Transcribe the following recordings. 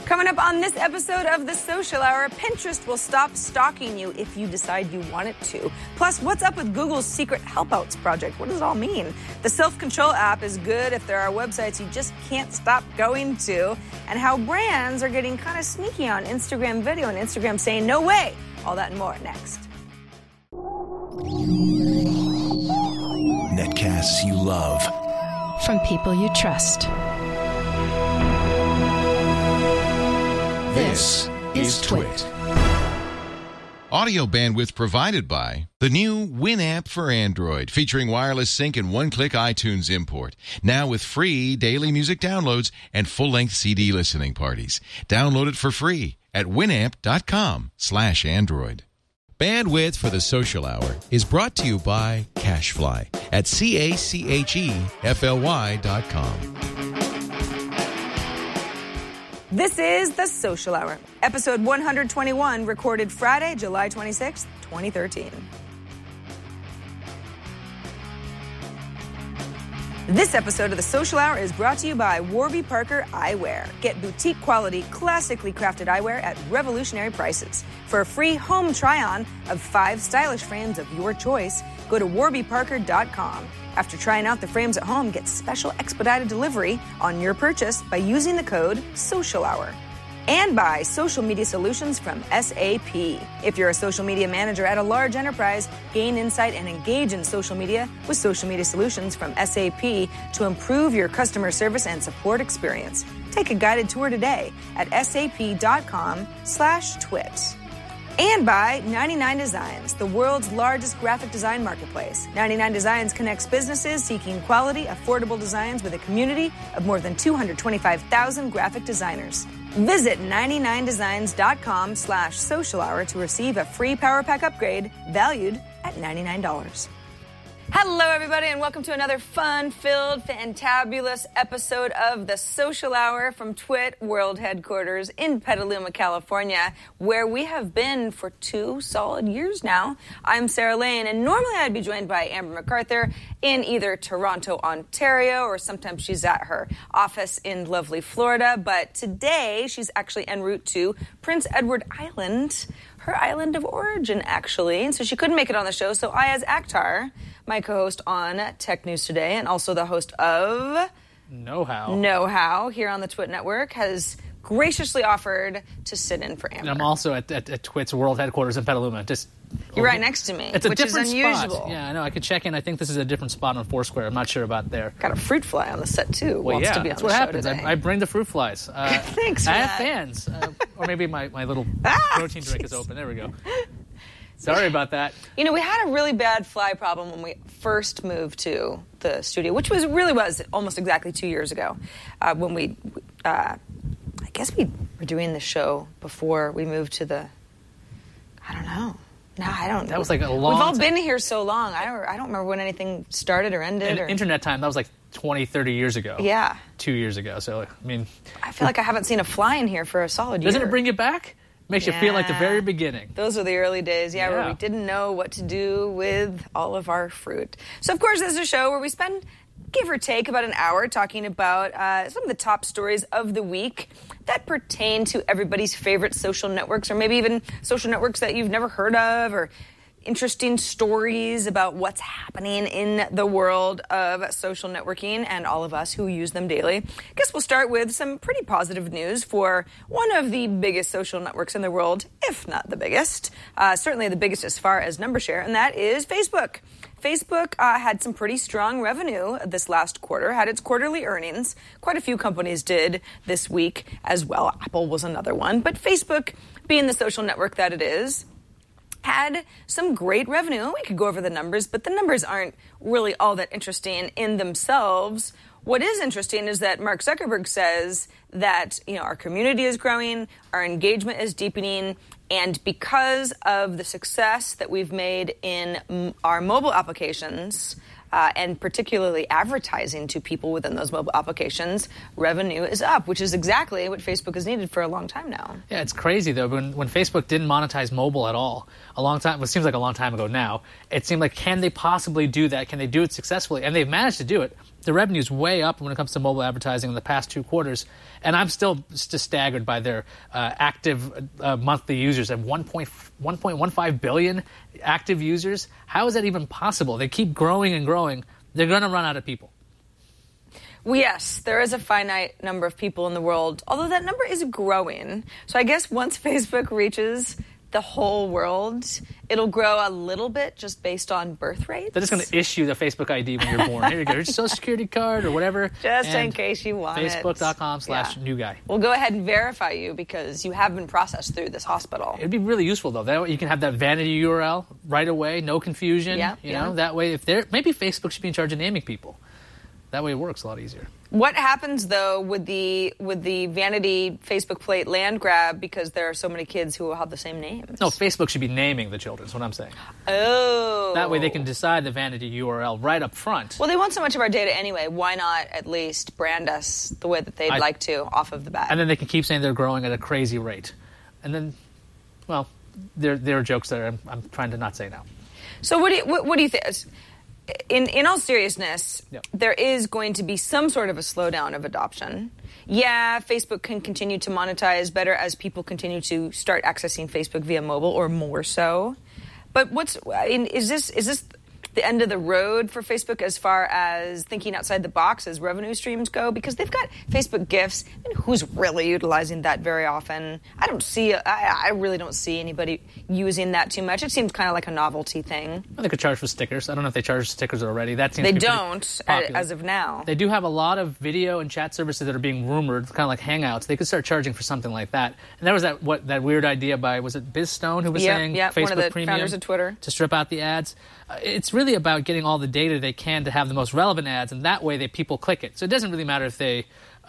Coming up on this episode of The Social Hour, Pinterest will stop stalking you if you decide you want it to. Plus, what's up with Google's secret helpouts project? What does it all mean? The self-control app is good if there are websites you just can't stop going to. And how brands are getting kind of sneaky on Instagram video and Instagram saying, no way. All that and more next. Netcasts you love. From people you trust. This is Twit. Audio bandwidth provided by the new Winamp for Android, featuring wireless sync and one-click iTunes import. Now with free daily music downloads and full-length CD listening parties. Download it for free at winamp.com/Android. Bandwidth for the Social Hour is brought to you by CacheFly at CacheFly.com. This is The Social Hour, episode 121, recorded Friday, July 26, 2013. This episode of The Social Hour is brought to you by Warby Parker Eyewear. Get boutique quality, classically crafted eyewear at revolutionary prices. For a free home try-on of 5 stylish frames of your choice, go to warbyparker.com. After trying out the frames at home, get special expedited delivery on your purchase by using the code SOCIALHOUR. And by Social Media Solutions from SAP. If you're a social media manager at a large enterprise, gain insight and engage in social media with Social Media Solutions from SAP to improve your customer service and support experience. Take a guided tour today at sap.com/twit. And by 99 Designs, the world's largest graphic design marketplace. 99 Designs connects businesses seeking quality, affordable designs with a community of more than 225,000 graphic designers. Visit 99designs.com/social hour to receive a free Power Pack upgrade valued at $99. Hello, everybody, and welcome to another fun-filled, fantabulous episode of The Social Hour from Twit World Headquarters in Petaluma, California, where we have been for 2 solid years now. I'm Sarah Lane, and normally I'd be joined by Amber MacArthur in either Toronto, Ontario, or sometimes she's at her office in lovely Florida, but today she's actually en route to Prince Edward Island, her island of origin, actually, and so she couldn't make it on the show, so I, as Akhtar, my co-host on Tech News Today and also the host of Know How here on the Twit Network, has graciously offered to sit in for Amber. And I'm also at Twit's World Headquarters in Petaluma. You're right next to me, it's a which is different unusual. Spot. Yeah, I know. I could check in. I think this is a different spot on Foursquare. I'm not sure about there. Got a fruit fly on the set, too. Well, Wants yeah, to be that's on what the happens. show today. I bring the fruit flies. Thanks for I that. have fans. Or maybe my little protein drink is open. There we go. Sorry about that. You know, we had a really bad fly problem when we first moved to the studio, which was almost exactly 2 years ago. When we, I guess we were doing the show before we moved to the, I don't know. No, I don't. That was like a long We've all time. been here so long. I don't remember when anything started or ended. Internet time, that was like 20, 30 years ago. Yeah. 2 years ago. So, I mean. I feel like I haven't seen a fly in here for a solid year. Doesn't it bring you back? Makes you feel like the very beginning. Those were the early days, where we didn't know what to do with all of our fruit. So, of course, this is a show where we spend, give or take, about an hour talking about some of the top stories of the week that pertain to everybody's favorite social networks, or maybe even social networks that you've never heard of, or interesting stories about what's happening in the world of social networking and all of us who use them daily. I guess we'll start with some pretty positive news for one of the biggest social networks in the world, if not the biggest, certainly the biggest as far as number share, and that is Facebook. Facebook had some pretty strong revenue this last quarter, had its quarterly earnings. Quite a few companies did this week as well. Apple was another one. But Facebook, being the social network that it is, had some great revenue. We could go over the numbers, but the numbers aren't really all that interesting in themselves. What is interesting is that Mark Zuckerberg says that, our community is growing, our engagement is deepening, and because of the success that we've made in our mobile applications, and particularly advertising to people within those mobile applications, revenue is up, which is exactly what Facebook has needed for a long time now. Yeah, it's crazy, though. When Facebook didn't monetize mobile at all, it seems like a long time ago now, it seemed like, can they possibly do that? Can they do it successfully? And they've managed to do it. the revenue's way up when it comes to mobile advertising in the past 2 quarters, and I'm still just staggered by their active monthly users at 1.15 billion active users. How is that even possible? They keep growing and growing. They're going to run out of people. Well, yes, there is a finite number of people in the world, although that number is growing. So I guess once Facebook reaches the whole world, it'll grow a little bit just based on birth rates. They're just going to issue the Facebook ID when you're born. Here you go, here's your social security card or whatever. Just in case you want Facebook.com/new guy. We'll go ahead and verify you because you have been processed through this hospital. It'd be really useful, though. That way you can have that vanity URL right away, no confusion. You know, that way, maybe Facebook should be in charge of naming people. That way it works a lot easier. What happens, though, with the vanity Facebook plate land grab because there are so many kids who have the same names? No, Facebook should be naming the children, is what I'm saying. Oh. That way they can decide the vanity URL right up front. Well, they want so much of our data anyway. Why not at least brand us the way that they'd like to off of the bat? And then they can keep saying they're growing at a crazy rate. And then, well, there are jokes that I'm trying to not say now. So what do you think? In all seriousness, there is going to be some sort of a slowdown of adoption. Yeah, Facebook can continue to monetize better as people continue to start accessing Facebook via mobile, or more so. But is this the end of the road for Facebook as far as thinking outside the box as revenue streams go? Because they've got Facebook Gifts, and who's really utilizing that very often? I really don't see anybody using that too much. It seems kind of like a novelty thing. Well, they could charge for stickers. I don't know if they charge stickers already. That seems they don't as of now. They do have a lot of video and chat services that are being rumored, kind of like Hangouts. They could start charging for something like that. And there was that weird idea by, was it Biz Stone who was saying Facebook one of the Premium founders of Twitter, to strip out the ads. It's really about getting all the data they can to have the most relevant ads, and that way people click it. So it doesn't really matter if they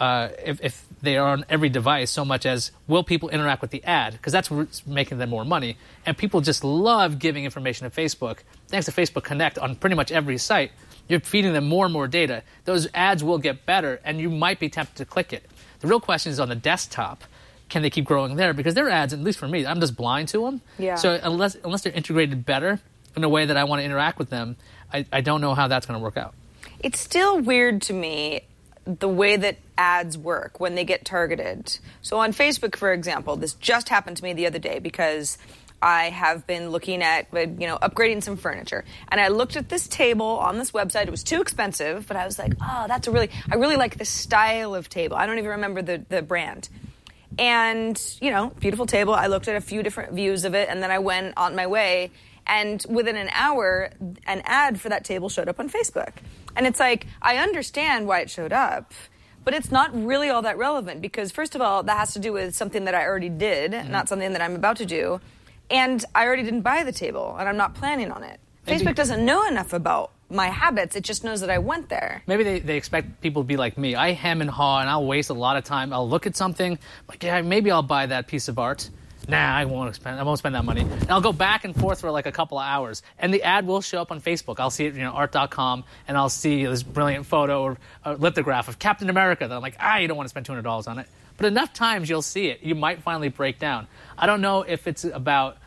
are on every device so much as will people interact with the ad, because that's what's making them more money. And people just love giving information to Facebook. Thanks to Facebook Connect on pretty much every site, you're feeding them more and more data. Those ads will get better, and you might be tempted to click it. The real question is on the desktop. Can they keep growing there? Because their ads, at least for me, I'm just blind to them. Yeah. So unless they're integrated better in a way that I want to interact with them, I don't know how that's going to work out. It's still weird to me the way that ads work when they get targeted. So on Facebook, for example, this just happened to me the other day because I have been looking at, upgrading some furniture. And I looked at this table on this website. It was too expensive, but I was like, oh, I really like this style of table. I don't even remember the brand. And, beautiful table. I looked at a few different views of it, and then I went on my way. And within an hour, an ad for that table showed up on Facebook. And it's like, I understand why it showed up, but it's not really all that relevant because, first of all, that has to do with something that I already did, not something that I'm about to do. And I already didn't buy the table, and I'm not planning on it. Facebook doesn't know enough about my habits. It just knows that I went there. Maybe they expect people to be like me. I hem and haw, and I'll waste a lot of time. I'll look at something, like, yeah, maybe I'll buy that piece of art. Nah, I won't spend that money. And I'll go back and forth for like a couple of hours. And the ad will show up on Facebook. I'll see it, art.com, and I'll see this brilliant photo or a lithograph of Captain America. That I'm like, you don't want to spend $200 on it. But enough times you'll see it. You might finally break down. I don't know if it's about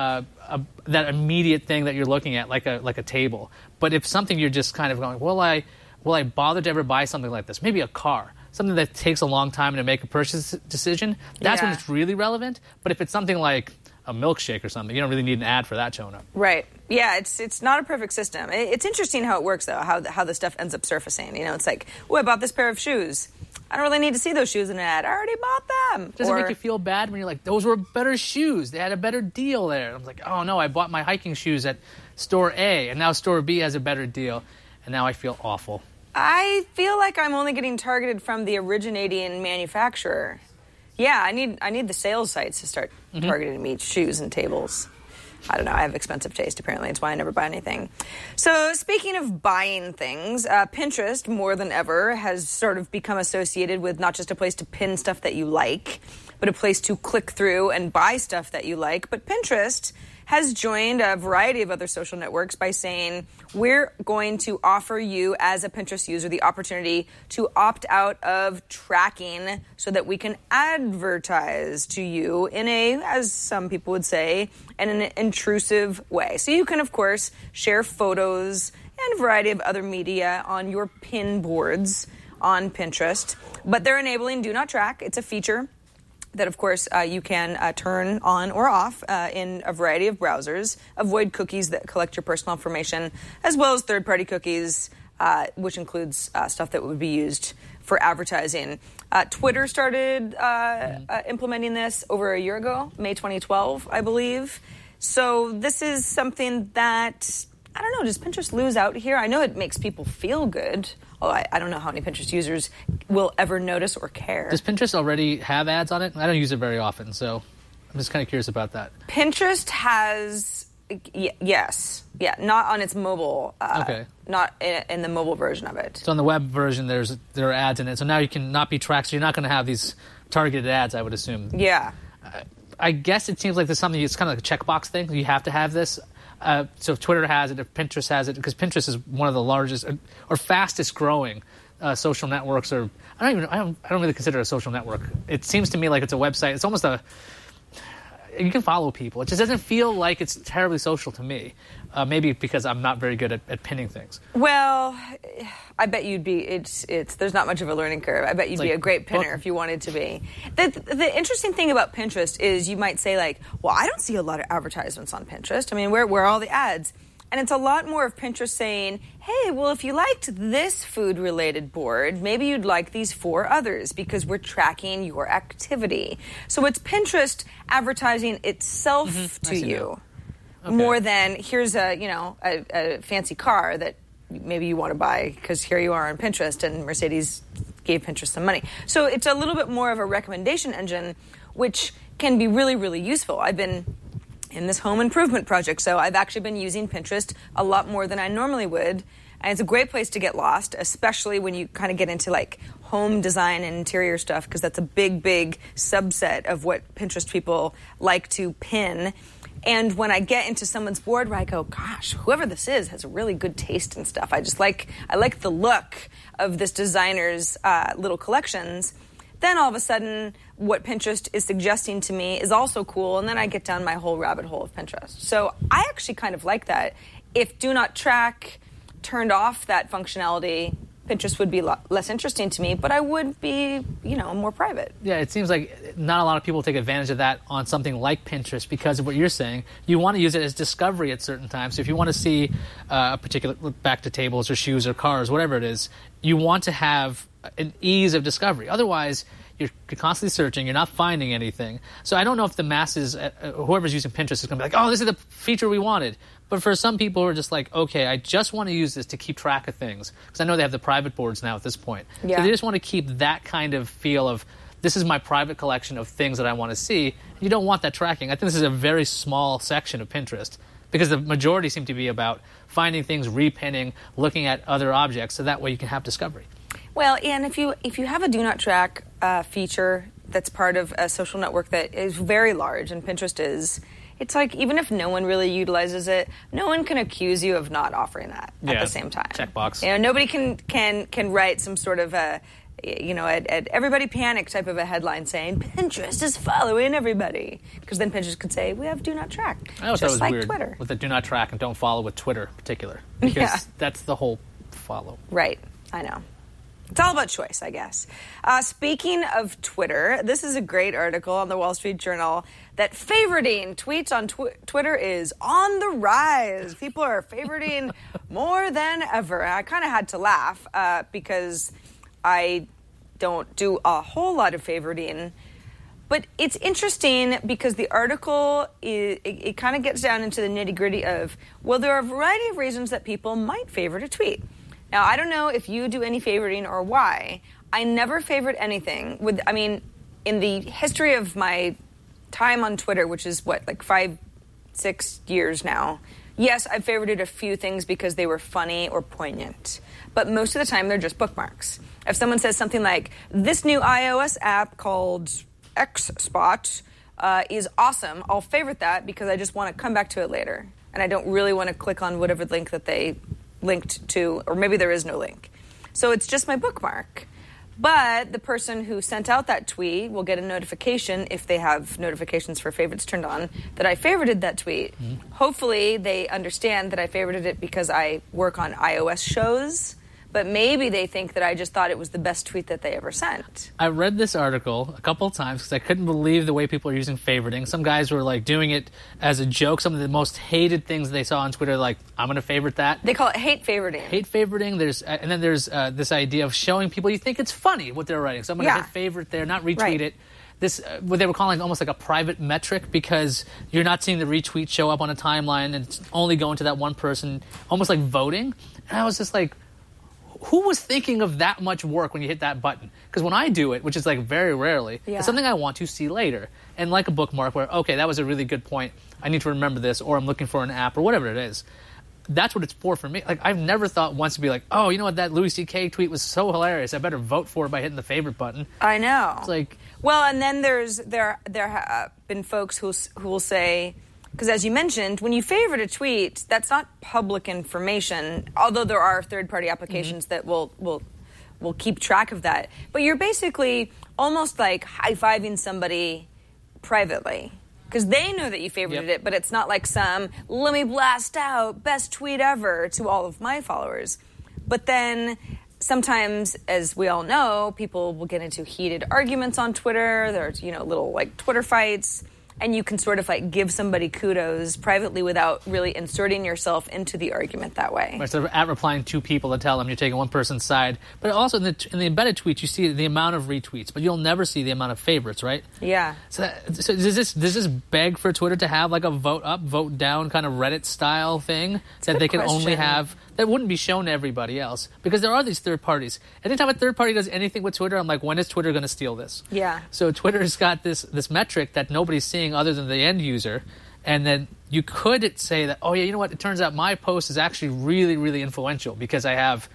that immediate thing that you're looking at, like a table. But if something you're just kind of going, will I bother to ever buy something like this? Maybe a car. Something that takes a long time to make a purchase decision, that's when it's really relevant. But if it's something like a milkshake or something, you don't really need an ad for that showing up. Right. Yeah, it's not a perfect system. It's interesting how it works, though, how the stuff ends up surfacing. It's like, I bought this pair of shoes. I don't really need to see those shoes in an ad. I already bought them. Does it make you feel bad when you're like, those were better shoes? They had a better deal there. I'm like, oh, no, I bought my hiking shoes at store A, and now store B has a better deal, and now I feel awful. I feel like I'm only getting targeted from the originating manufacturer. Yeah, I need the sales sites to start targeting me, shoes and tables. I don't know. I have expensive taste, apparently. It's why I never buy anything. So speaking of buying things, Pinterest, more than ever, has sort of become associated with not just a place to pin stuff that you like, but a place to click through and buy stuff that you like. But Pinterest has joined a variety of other social networks by saying, we're going to offer you as a Pinterest user the opportunity to opt out of tracking so that we can advertise to you in a, as some people would say, in an intrusive way. So you can, of course, share photos and a variety of other media on your pin boards on Pinterest, but they're enabling Do Not Track. It's a feature that, of course, you can turn on or off in a variety of browsers. Avoid cookies that collect your personal information, as well as third-party cookies, which includes stuff that would be used for advertising. Twitter started implementing this over a year ago, May 2012, I believe. So this is something that, I don't know, does Pinterest lose out here? I know it makes people feel good. I don't know how many Pinterest users will ever notice or care. Does Pinterest already have ads on it? I don't use it very often, so I'm just kind of curious about that. Pinterest has, yes. Yeah, not on its mobile. Okay. Not in the mobile version of it. So on the web version, there are ads in it. So now you can not be tracked, so you're not going to have these targeted ads, I would assume. Yeah. I guess it seems like there's something, it's kind of like a checkbox thing. You have to have this. So if Twitter has it, if Pinterest has it, because Pinterest is one of the largest or fastest growing social networks, or I don't really consider it a social network. It seems to me like it's a website. It's almost you can follow people. It just doesn't feel like it's terribly social to me. Maybe because I'm not very good at pinning things. Well, I bet you'd be. There's not much of a learning curve. I bet you'd be a great pinner if you wanted to be. The interesting thing about Pinterest is you might say like, well, I don't see a lot of advertisements on Pinterest. I mean, where are all the ads? And it's a lot more of Pinterest saying, hey, well, if you liked this food-related board, maybe you'd like these 4 others because we're tracking your activity. So it's Pinterest advertising itself to you. Okay. More than here's a fancy car that maybe you want to buy because here you are on Pinterest and Mercedes gave Pinterest some money. So it's a little bit more of a recommendation engine, which can be really, really useful. I've been in this home improvement project, so I've actually been using Pinterest a lot more than I normally would. And it's a great place to get lost, especially when you kind of get into like home design and interior stuff, because that's a big, big subset of what Pinterest people like to pin. And when I get into someone's board where I go, gosh, whoever this is has a really good taste and stuff. I like the look of this designer's little collections. Then all of a sudden, what Pinterest is suggesting to me is also cool, and then I get down my whole rabbit hole of Pinterest. So I actually kind of like that. If Do Not Track turned off that functionality, Pinterest would be less interesting to me, but I would be, more private. Yeah, it seems like not a lot of people take advantage of that on something like Pinterest because of what you're saying. You want to use it as discovery at certain times. So if you want to see a particular, back to tables or shoes or cars, whatever it is, you want to have an ease of discovery. Otherwise, you're constantly searching. You're not finding anything. So I don't know if the masses, whoever's using Pinterest is going to be like, oh, this is the feature we wanted. But for some people who are just like, okay, I just want to use this to keep track of things. Because I know they have the private boards now at this point. Yeah. So they just want to keep that kind of feel of, this is my private collection of things that I want to see. You don't want that tracking. I think this is a very small section of Pinterest. Because the majority seem to be about finding things, repinning, looking at other objects, so that way you can have discovery. Well, and if you have a Do Not Track feature that's part of a social network that is very large, and Pinterest is, it's like even if no one really utilizes it, no one can accuse you of not offering that at the same time. Checkbox. Nobody can write some sort of a everybody panic type of a headline saying Pinterest is following everybody, because then Pinterest could say we have Do Not Track, I always just thought it was like weird Twitter with the Do Not Track and don't follow with Twitter in particular, because that's the whole follow. Right, I know. It's all about choice, I guess. Speaking of Twitter, this is a great article on the Wall Street Journal that favoriting tweets on Twitter is on the rise. People are favoriting more than ever. And I kind of had to laugh because I don't do a whole lot of favoriting. But it's interesting because the article, it kind of gets down into the nitty-gritty of, well, there are a variety of reasons that people might favorite a tweet. Now, I don't know if you do any favoriting or why. I never favorite anything. In the history of my time on Twitter, which is, 5-6 years now, yes, I've favorited a few things because they were funny or poignant. But most of the time, they're just bookmarks. If someone says something like, this new iOS app called X Spot is awesome. I'll favorite that because I just want to come back to it later. And I don't really want to click on whatever link that they linked to, or maybe there is no link. So it's just my bookmark. But the person who sent out that tweet will get a notification, if they have notifications for favorites turned on, that I favorited that tweet. Mm-hmm. Hopefully they understand that I favorited it because I work on iOS shows. But maybe they think that I just thought it was the best tweet that they ever sent. I read this article a couple of times because I couldn't believe the way people are using favoriting. Some guys were like doing it as a joke. Some of the most hated things they saw on Twitter, like, I'm going to favorite that. They call it hate favoriting. Hate favoriting. And then there's this idea of showing people you think it's funny what they're writing. So I'm going to hit favorite there, not retweet it. This, what they were calling almost like a private metric, because you're not seeing the retweet show up on a timeline and it's only going to that one person, almost like voting. And I was just like, who was thinking of that much work when you hit that button? Because when I do it, which is like very rarely, it's something I want to see later. And like a bookmark where, okay, that was a really good point. I need to remember this, or I'm looking for an app, or whatever it is. That's what it's for me. Like, I've never thought once to be like, oh, you know what, that Louis C.K. tweet was so hilarious. I better vote for it by hitting the favorite button. I know. It's like... Well, and then there have been folks who will say... Because as you mentioned, when you favorite a tweet, that's not public information, although there are third-party applications that will keep track of that. But you're basically almost like high-fiving somebody privately. Because they know that you favorited it, but it's not like some, let me blast out, best tweet ever to all of my followers. But then... Sometimes, as we all know, people will get into heated arguments on Twitter. There's, little, like, Twitter fights. And you can sort of, like, give somebody kudos privately without really inserting yourself into the argument that way. Right, so at replying to people to tell them you're taking one person's side. But also in the embedded tweets, you see the amount of retweets, but you'll never see the amount of favorites, right? Yeah. So does this beg for Twitter to have, like, a vote up, vote down kind of Reddit-style thing that they can only have... That wouldn't be shown to everybody else, because there are these third parties. Anytime a third party does anything with Twitter, I'm like, when is Twitter going to steal this? Yeah. So Twitter's got this metric that nobody's seeing other than the end user, and then you could say that, oh yeah, you know what? It turns out my post is actually really, really influential because I have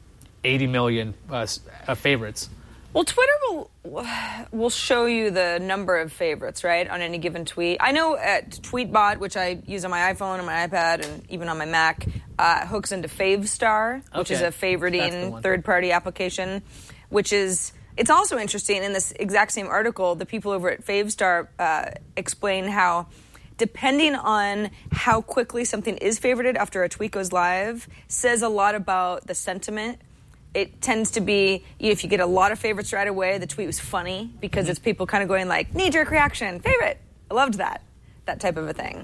80 million favorites. Well, Twitter will show you the number of favorites, right, on any given tweet. I know at Tweetbot, which I use on my iPhone and my iPad and even on my Mac, hooks into Favestar, which is a favoriting third-party application, which is... It's also interesting, in this exact same article, the people over at Favestar explain how, depending on how quickly something is favorited after a tweet goes live, says a lot about the sentiment. It tends to be, if you get a lot of favorites right away, the tweet was funny because it's people kind of going like, knee-jerk reaction, favorite. I loved that type of a thing.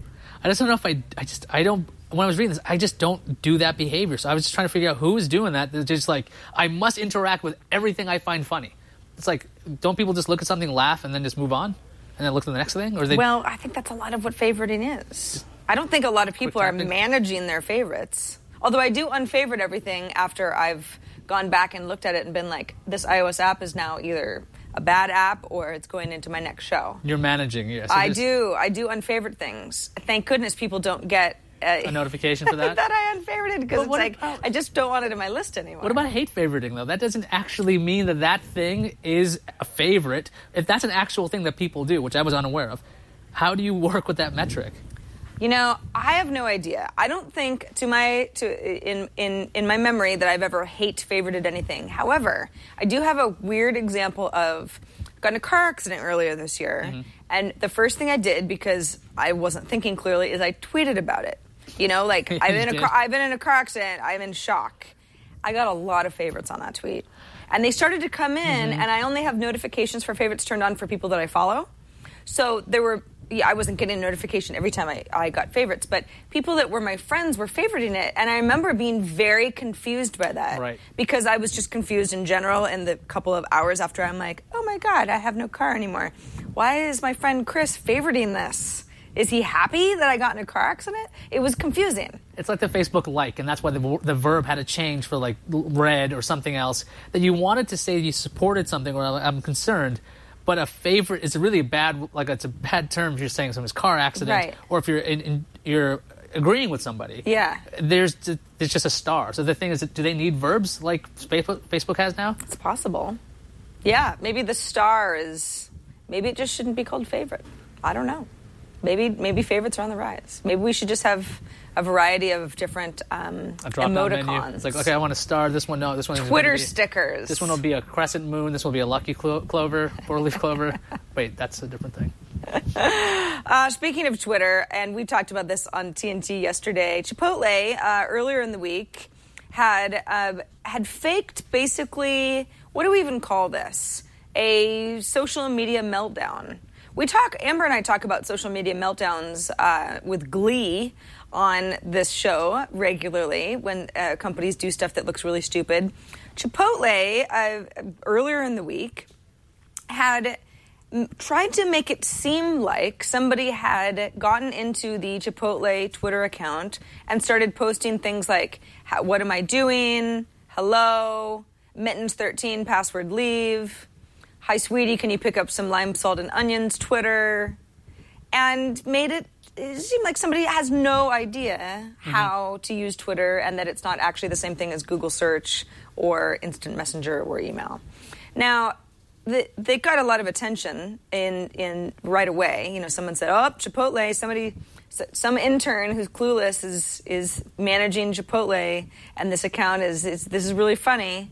I just don't know if I don't, when I was reading this, I just don't do that behavior. So I was just trying to figure out who is doing that. They're just like, I must interact with everything I find funny. It's like, don't people just look at something, laugh, and then just move on? And then look at the next thing? Or Well, I think that's a lot of what favoriting is. I don't think a lot of people are managing their favorites. Although I do unfavorite everything after I've gone back and looked at it and been like, this iOS app is now either a bad app or it's going into my next show. You're managing, yes. So I do unfavorite things. Thank goodness people don't get a notification for that? that I unfavorited, because it's like, I just don't want it in my list anymore. What about hate favoriting, though? That doesn't actually mean that thing is a favorite. If that's an actual thing that people do, which I was unaware of, how do you work with that metric? I have no idea. I don't think in my memory that I've ever hate favorited anything. However, I do have a weird example of got in a car accident earlier this year, and the first thing I did, because I wasn't thinking clearly, is I tweeted about it. I've been in a car accident. I'm in shock. I got a lot of favorites on that tweet, and they started to come in, and I only have notifications for favorites turned on for people that I follow. So there were. Yeah, I wasn't getting a notification every time I got favorites, but people that were my friends were favoriting it, and I remember being very confused by that. Right. Because I was just confused in general in the couple of hours after. I'm like, oh my God, I have no car anymore. Why is my friend Chris favoriting this? Is he happy that I got in a car accident? It was confusing. It's like the Facebook like, and that's why the verb had to change for like read or something else, that you wanted to say you supported something or I'm concerned. But a favorite is really it's a bad term if you're saying someone's car accident, right, or if you're agreeing with somebody. Yeah. There's just a star. So the thing is, do they need verbs like Facebook has now? It's possible. Yeah, maybe the star is Maybe it just shouldn't be called favorite. I don't know. Maybe favorites are on the rise. Maybe we should just have a variety of different emoticons. It's like, okay, I want a star. This one, no. This one. Twitter stickers. This one will be a crescent moon. This will be a lucky clover, four-leaf clover. Wait, that's a different thing. Speaking of Twitter, and we talked about this on TNT yesterday, Chipotle earlier in the week had faked basically, what do we even call this? A social media meltdown. Amber and I talk about social media meltdowns with glee on this show regularly when companies do stuff that looks really stupid. Chipotle, earlier in the week, had tried to make it seem like somebody had gotten into the Chipotle Twitter account and started posting things like, what am I doing? Hello? Mittens 13, password leave. Hi, sweetie, can you pick up some lime, salt, and onions? Twitter. And made it seem like somebody has no idea how to use Twitter and that it's not actually the same thing as Google search or instant messenger or email. Now, they got a lot of attention in right away. You know, someone said, "Oh, Chipotle." Some intern who's clueless is managing Chipotle, and this account this is really funny.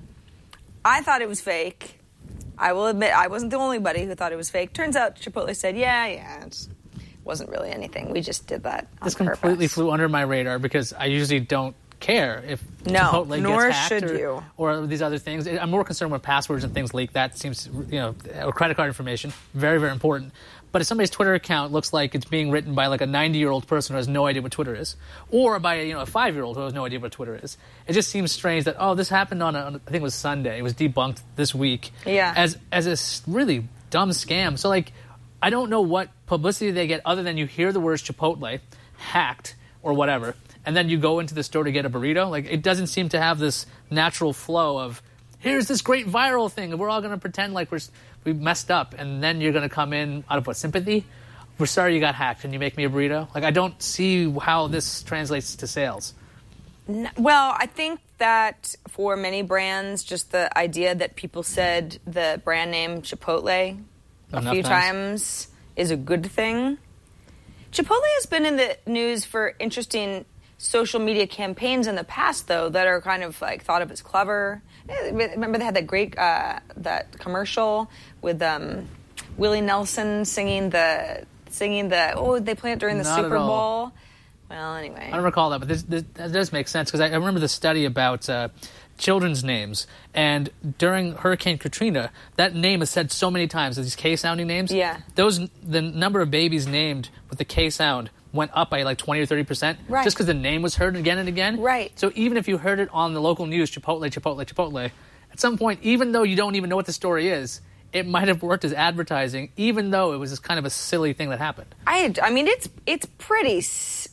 I thought it was fake. I will admit I wasn't the only buddy who thought it was fake. Turns out Chipotle said, "Yeah, it wasn't really anything. We just did that on This completely purpose." flew under my radar because I usually don't care if Chipotle nor gets hacked should you. or these other things. I'm more concerned when passwords and things leak. That seems, or credit card information, very, very important. But if somebody's Twitter account looks like it's being written by like a 90-year-old person who has no idea what Twitter is, or by a 5-year-old who has no idea what Twitter is, it just seems strange that this happened on I think it was Sunday. It was debunked this week as a really dumb scam. So like, I don't know what publicity they get other than you hear the words Chipotle, hacked, or whatever, and then you go into the store to get a burrito. Like, it doesn't seem to have this natural flow of, here's this great viral thing, and we're all going to pretend like we messed up, and then you're going to come in out of what, sympathy? We're sorry you got hacked. Can you make me a burrito? Like, I don't see how this translates to sales. Well, I think that for many brands, just the idea that people said the brand name Chipotle a few times is a good thing. Chipotle has been in the news for interesting social media campaigns in the past, though, that are kind of like thought of as clever. Remember they had that great that commercial with Willie Nelson singing the they play it during the Super Bowl. Well, anyway, I don't recall that, but that does make sense because I remember the study about children's names, and during Hurricane Katrina, that name is said so many times. These K-sounding names. Yeah. The number of babies named with the K sound went up by like 20 or 30%, right, just because the name was heard again and again. Right. So even if you heard it on the local news, Chipotle, at some point, even though you don't even know what the story is, it might have worked as advertising, even though it was just kind of a silly thing that happened. I mean, it's pretty,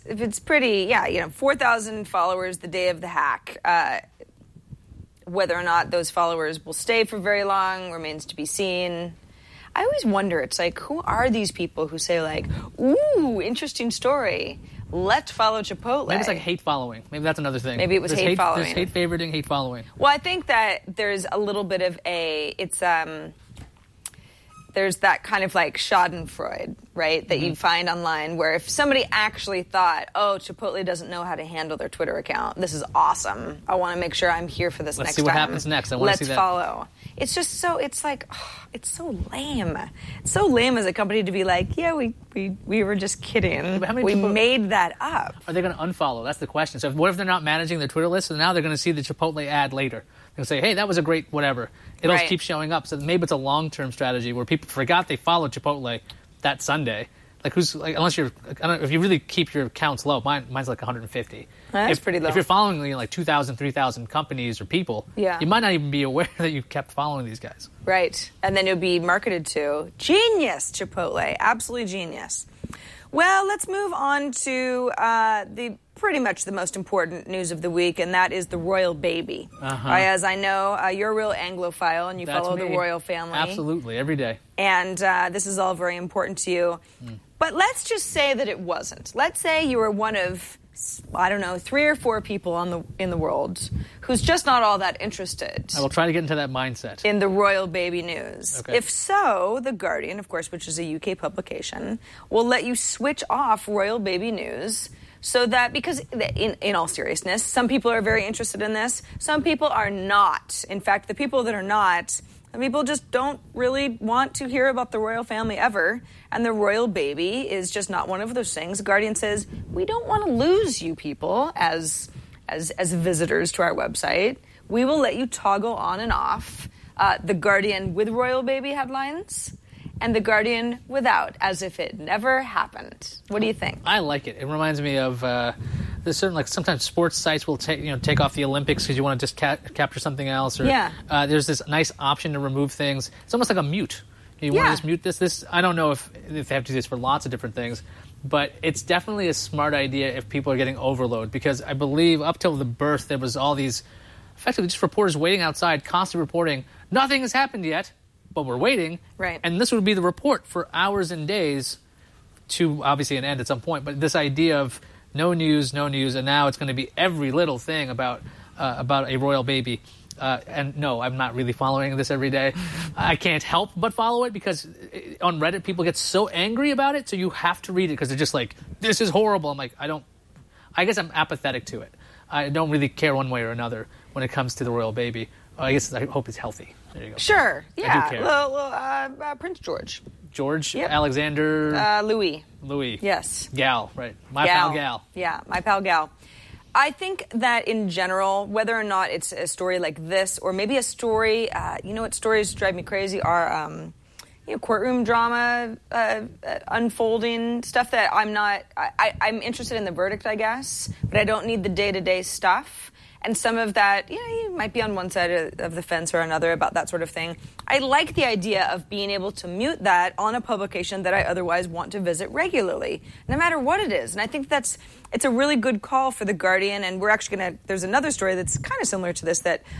4,000 followers the day of the hack. Whether or not those followers will stay for very long remains to be seen. I always wonder, it's like, who are these people who say like, ooh, interesting story, let's follow Chipotle? Maybe it's like hate following. Maybe that's another thing. Maybe it was hate following. There's hate favoriting, hate following. Well, I think that there's a little bit of there's that kind of like schadenfreude, right, that you find online where if somebody actually thought, oh, Chipotle doesn't know how to handle their Twitter account, this is awesome, I want to make sure I'm here for this next time. Let's see what happens next. I want to see that. Let's follow. It's just so, it's like, it's so lame. It's so lame as a company to be like, yeah, we were just kidding. We made that up. Are they going to unfollow? That's the question. So what if they're not managing their Twitter list, so now they're going to see the Chipotle ad later? They'll say, hey, that was a great whatever. It'll keep showing up. So maybe it's a long-term strategy where people forgot they followed Chipotle that Sunday. Like, unless you're, I don't know, if you really keep your counts low, mine's like 150. That's pretty low. If you're following like 2,000, 3,000 companies or people, you might not even be aware that you kept following these guys. Right. And then you'll be marketed to. Genius, Chipotle. Absolutely genius. Well, let's move on to pretty much the most important news of the week, and that is the royal baby. As I know, you're a real Anglophile, and you follow the royal family. Absolutely, every day. And this is all very important to you. But let's just say that it wasn't. Let's say you were one of I don't know, 3 or 4 people in the world who's just not all that interested. I will try to get into that mindset. In the royal baby news. Okay. If so, The Guardian, of course, which is a UK publication, will let you switch off royal baby news so that, because in all seriousness, some people are very interested in this, some people are not. In fact, the people that are not, people just don't really want to hear about the royal family ever, and the royal baby is just not one of those things. The Guardian says, we don't want to lose you people as visitors to our website. We will let you toggle on and off The Guardian with royal baby headlines and The Guardian without, as if it never happened. What do you think? I like it. It reminds me of there's certain, like, sometimes sports sites will take off the Olympics because you want to just capture something else. Or, there's this nice option to remove things. It's almost like a mute. You want to just mute this. I don't know if they have to do this for lots of different things, but it's definitely a smart idea if people are getting overload, because I believe up till the birth there was all these effectively just reporters waiting outside, constantly reporting, nothing has happened yet, but we're waiting. Right. And this would be the report for hours and days to obviously an end at some point. But this idea of no news, and now it's going to be every little thing about a royal baby. And no, I'm not really following this every day. I can't help but follow it because on Reddit people get so angry about it, so you have to read it because they're just like, this is horrible. I'm like, I guess I'm apathetic to it. I don't really care one way or another when it comes to the royal baby. I hope it's healthy. There you go. Sure, yeah. I do care. Well, Prince George. George, yep. Alexander... Louis. Yes. Gal, right. My Gal. pal Gal. Yeah, my pal Gal. I think that in general, whether or not it's a story like this, or maybe a story, what stories drive me crazy are, courtroom drama, unfolding, stuff that I'm interested in the verdict, I guess, but I don't need the day-to-day stuff. And some of that, you might be on one side of the fence or another about that sort of thing. I like the idea of being able to mute that on a publication that I otherwise want to visit regularly, no matter what it is. And I think it's a really good call for The Guardian. And we're actually there's another story that's kind of similar to this that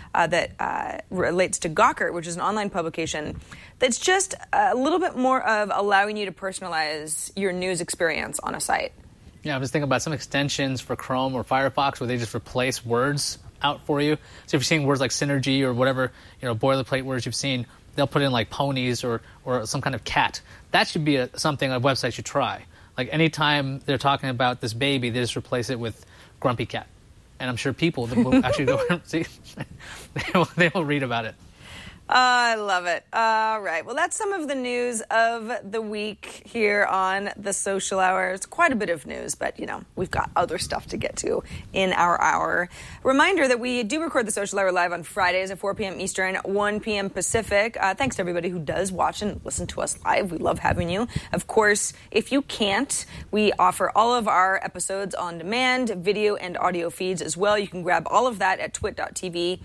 relates to Gawker, which is an online publication that's just a little bit more of allowing you to personalize your news experience on a site. Yeah, I was thinking about some extensions for Chrome or Firefox where they just replace words out for you. So if you're seeing words like synergy or whatever, boilerplate words you've seen, they'll put in like ponies or some kind of cat. That should be something a website should try. Like anytime they're talking about this baby, they just replace it with grumpy cat. And I'm sure people will actually go and see, they will read about it. I love it. All right. Well, that's some of the news of the week here on The Social Hour. It's quite a bit of news, but, we've got other stuff to get to in our hour. Reminder that we do record The Social Hour live on Fridays at 4 p.m. Eastern, 1 p.m. Pacific. Thanks to everybody who does watch and listen to us live. We love having you. Of course, if you can't, we offer all of our episodes on demand, video and audio feeds as well. You can grab all of that at twit.tv/TSH.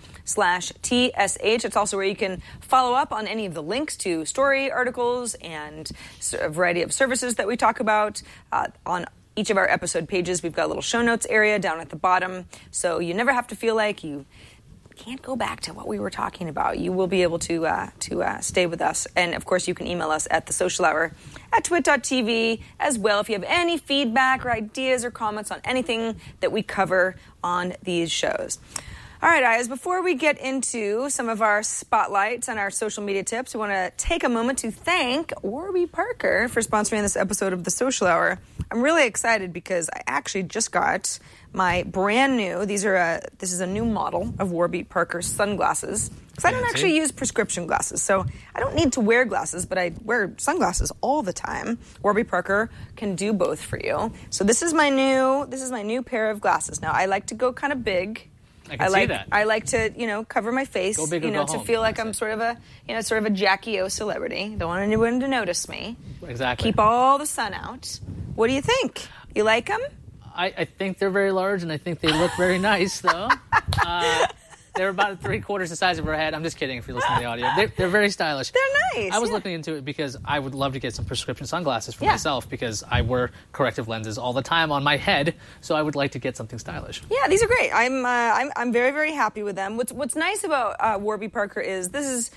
It's also where you can follow up on any of the links to story articles and a variety of services that we talk about. On each of our episode pages, we've got a little show notes area down at the bottom, so you never have to feel like you can't go back to what we were talking about. You will be able to stay with us. And, of course, you can email us at thesocialhour@twit.tv as well if you have any feedback or ideas or comments on anything that we cover on these shows. All right, guys, before we get into some of our spotlights and our social media tips, we want to take a moment to thank Warby Parker for sponsoring this episode of The Social Hour. I'm really excited because I actually just got my brand new, this is a new model of Warby Parker sunglasses. Because I don't actually use prescription glasses, so I don't need to wear glasses, but I wear sunglasses all the time. Warby Parker can do both for you. So this is my new pair of glasses. Now, I like to go kind of big. I see that. I like to, cover my face, go big or go to home. feel like I'm sort of a Jackie O celebrity. Don't want anyone to notice me. Exactly. Keep all the sun out. What do you think? You like them? I think they're very large, and I think they look very nice, though. They're about 3/4 the size of her head. I'm just kidding if you're listening to the audio. They're very stylish. They're nice. I was looking into it because I would love to get some prescription sunglasses for myself because I wear corrective lenses all the time on my head, so I would like to get something stylish. Yeah, these are great. I'm very, very happy with them. What's nice about Warby Parker is this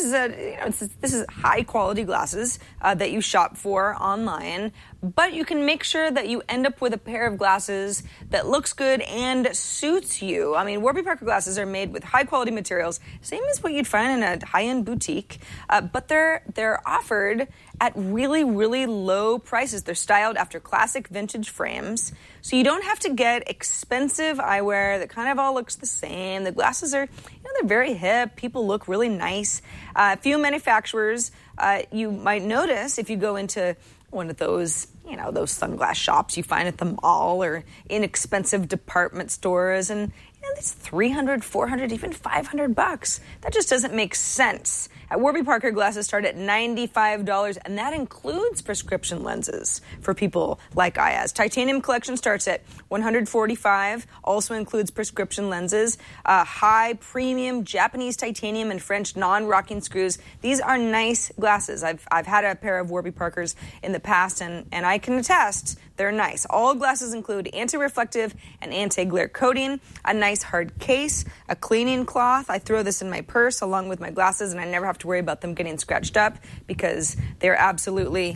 is high quality glasses that you shop for online, but you can make sure that you end up with a pair of glasses that looks good and suits you. I mean, Warby Parker glasses are made with high quality materials, same as what you'd find in a high-end boutique, but they're offered at really, really low prices. They're styled after classic vintage frames, so you don't have to get expensive eyewear that kind of all looks the same. The glasses are, they're very hip. People look really nice. A few manufacturers you might notice if you go into one of those, those sunglass shops you find at the mall or inexpensive department stores, and it's $300, $400, even $500. That just doesn't make sense. At Warby Parker, glasses start at $95, and that includes prescription lenses for people like Ayaz. Titanium collection starts at $145, also includes prescription lenses, high premium Japanese titanium and French non-rocking screws. These are nice glasses. I've had a pair of Warby Parkers in the past, and I can attest they're nice. All glasses include anti-reflective and anti-glare coating, a nice hard case, a cleaning cloth. I throw this in my purse along with my glasses, and I never have to worry about them getting scratched up because they're absolutely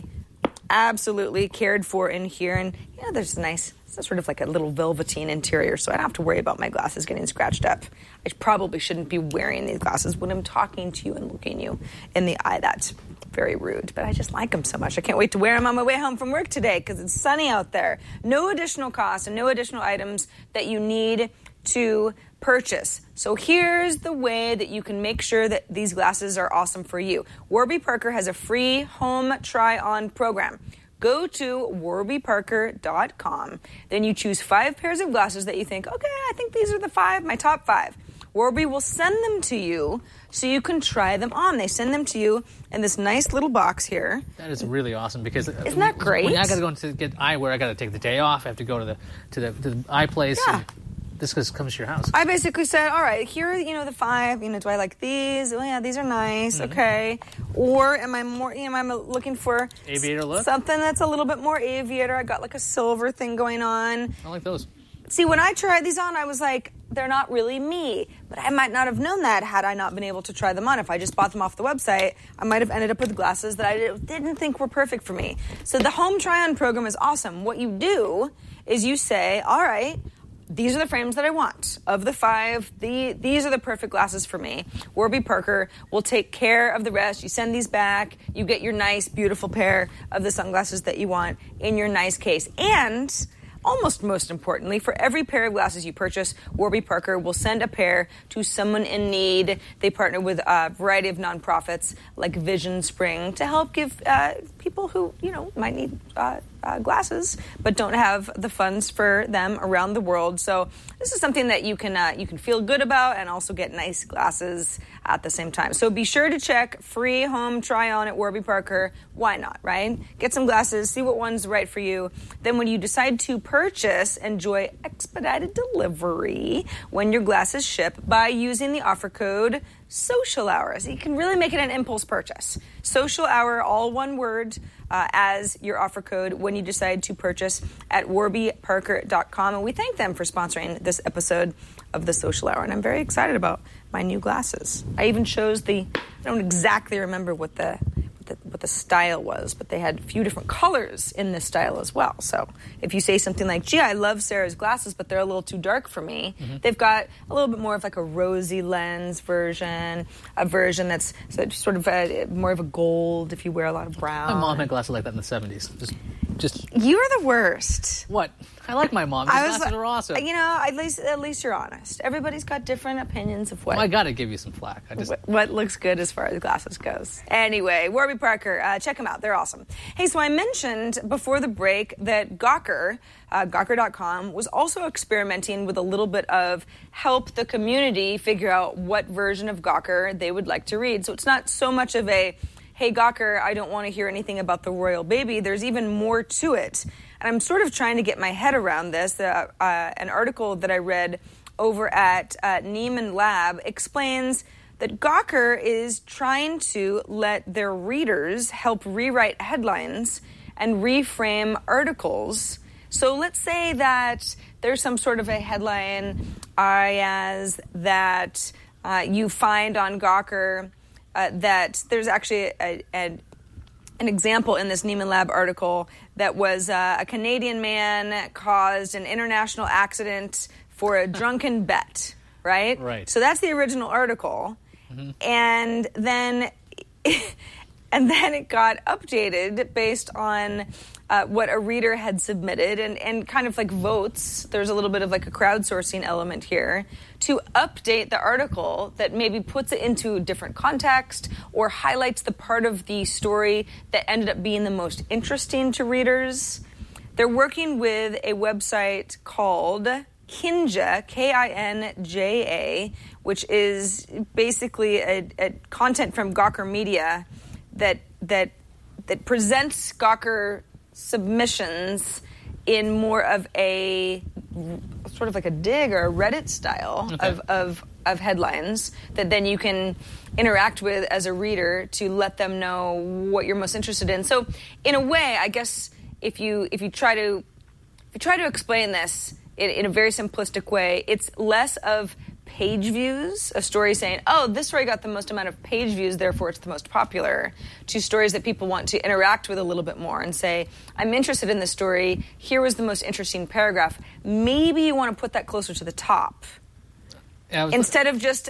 cared for in here. And there's nice, it's sort of like a little velveteen interior, so I don't have to worry about my glasses getting scratched up. I probably shouldn't be wearing these glasses when I'm talking to you and looking you in the eye. That's very rude, but I just like them so much. I can't wait to wear them on my way home from work today because it's sunny out there. No additional cost and no additional items that you need to purchase. So here's the way that you can make sure that these glasses are awesome for you. Warby Parker has a free home try-on program. Go to warbyparker.com. Then you choose 5 pairs of glasses that you think, okay, I think these are my top 5. Warby will send them to you so you can try them on. They send them to you in this nice little box here. That is really awesome because isn't that great? When I got to go to get eyewear, I got to take the day off. I have to go to the eye place. Yeah. And this comes to your house. I basically said, all right, here are the 5. Do I like these? Oh yeah, these are nice. Mm-hmm. Okay. Or am I more? Am I looking for aviator look? Something that's a little bit more aviator. I got like a silver thing going on. I like those. See, when I tried these on, I was like, they're not really me. But I might not have known that had I not been able to try them on. If I just bought them off the website, I might have ended up with glasses that I didn't think were perfect for me. So the home try-on program is awesome. What you do is you say, all right, these are the frames that I want. Of the 5, these are the perfect glasses for me. Warby Parker will take care of the rest. You send these back. You get your nice, beautiful pair of the sunglasses that you want in your nice case. And almost most importantly, for every pair of glasses you purchase, Warby Parker will send a pair to someone in need. They partner with a variety of nonprofits like Vision Spring to help give people who, might need glasses but don't have the funds for them around the world. So this is something that you can feel good about and also get nice glasses at the same time. So be sure to check free home try on at Warby Parker. Why not, right? Get some glasses, see what one's right for you. Then when you decide to purchase, enjoy expedited delivery when your glasses ship by using the offer code Social Hour. So you can really make it an impulse purchase. Social Hour, all one word, as your offer code when you decide to purchase at warbyparker.com. And we thank them for sponsoring this episode of the Social Hour. And I'm very excited about my new glasses. I even chose I don't exactly remember what the style was, but they had a few different colors in this style as well. So if you say something like, gee, I love Sarah's glasses, but they're a little too dark for me, they've got a little bit more of like a rosy lens version, a version that's sort of more of a gold if you wear a lot of brown. My mom had glasses like that in the 70s. Just You're the worst. What? I like my mom. These glasses are awesome. At least you're honest. Everybody's got different opinions of what. Well, I got to give you some flack. What looks good as far as glasses goes. Anyway, Warby Parker, check them out. They're awesome. Hey, so I mentioned before the break that Gawker, Gawker.com, was also experimenting with a little bit of help the community figure out what version of Gawker they would like to read. So it's not so much of a, hey, Gawker, I don't want to hear anything about the royal baby. There's even more to it. And I'm sort of trying to get my head around this. An article that I read over at Nieman Lab explains that Gawker is trying to let their readers help rewrite headlines and reframe articles. So let's say that there's some sort of a headline as that you find on Gawker that there's actually an example in this Nieman Lab article that was a Canadian man caused an international accident for a drunken bet, right? Right. So that's the original article. Mm-hmm. And then it got updated based on what a reader had submitted and kind of like votes. There's a little bit of like a crowdsourcing element here to update the article that maybe puts it into a different context or highlights the part of the story that ended up being the most interesting to readers. They're working with a website called Kinja, Kinja, which is basically a content from Gawker Media that presents Gawker submissions in more of a sort of like a dig or a Reddit style of headlines that then you can interact with as a reader to let them know what you're most interested in. So in a way, I guess if you try to explain this in a very simplistic way, it's less of page views, a story saying, oh, this story got the most amount of page views, therefore it's the most popular, to stories that people want to interact with a little bit more and say, I'm interested in this story, here was the most interesting paragraph. Maybe you want to put that closer to the top. Instead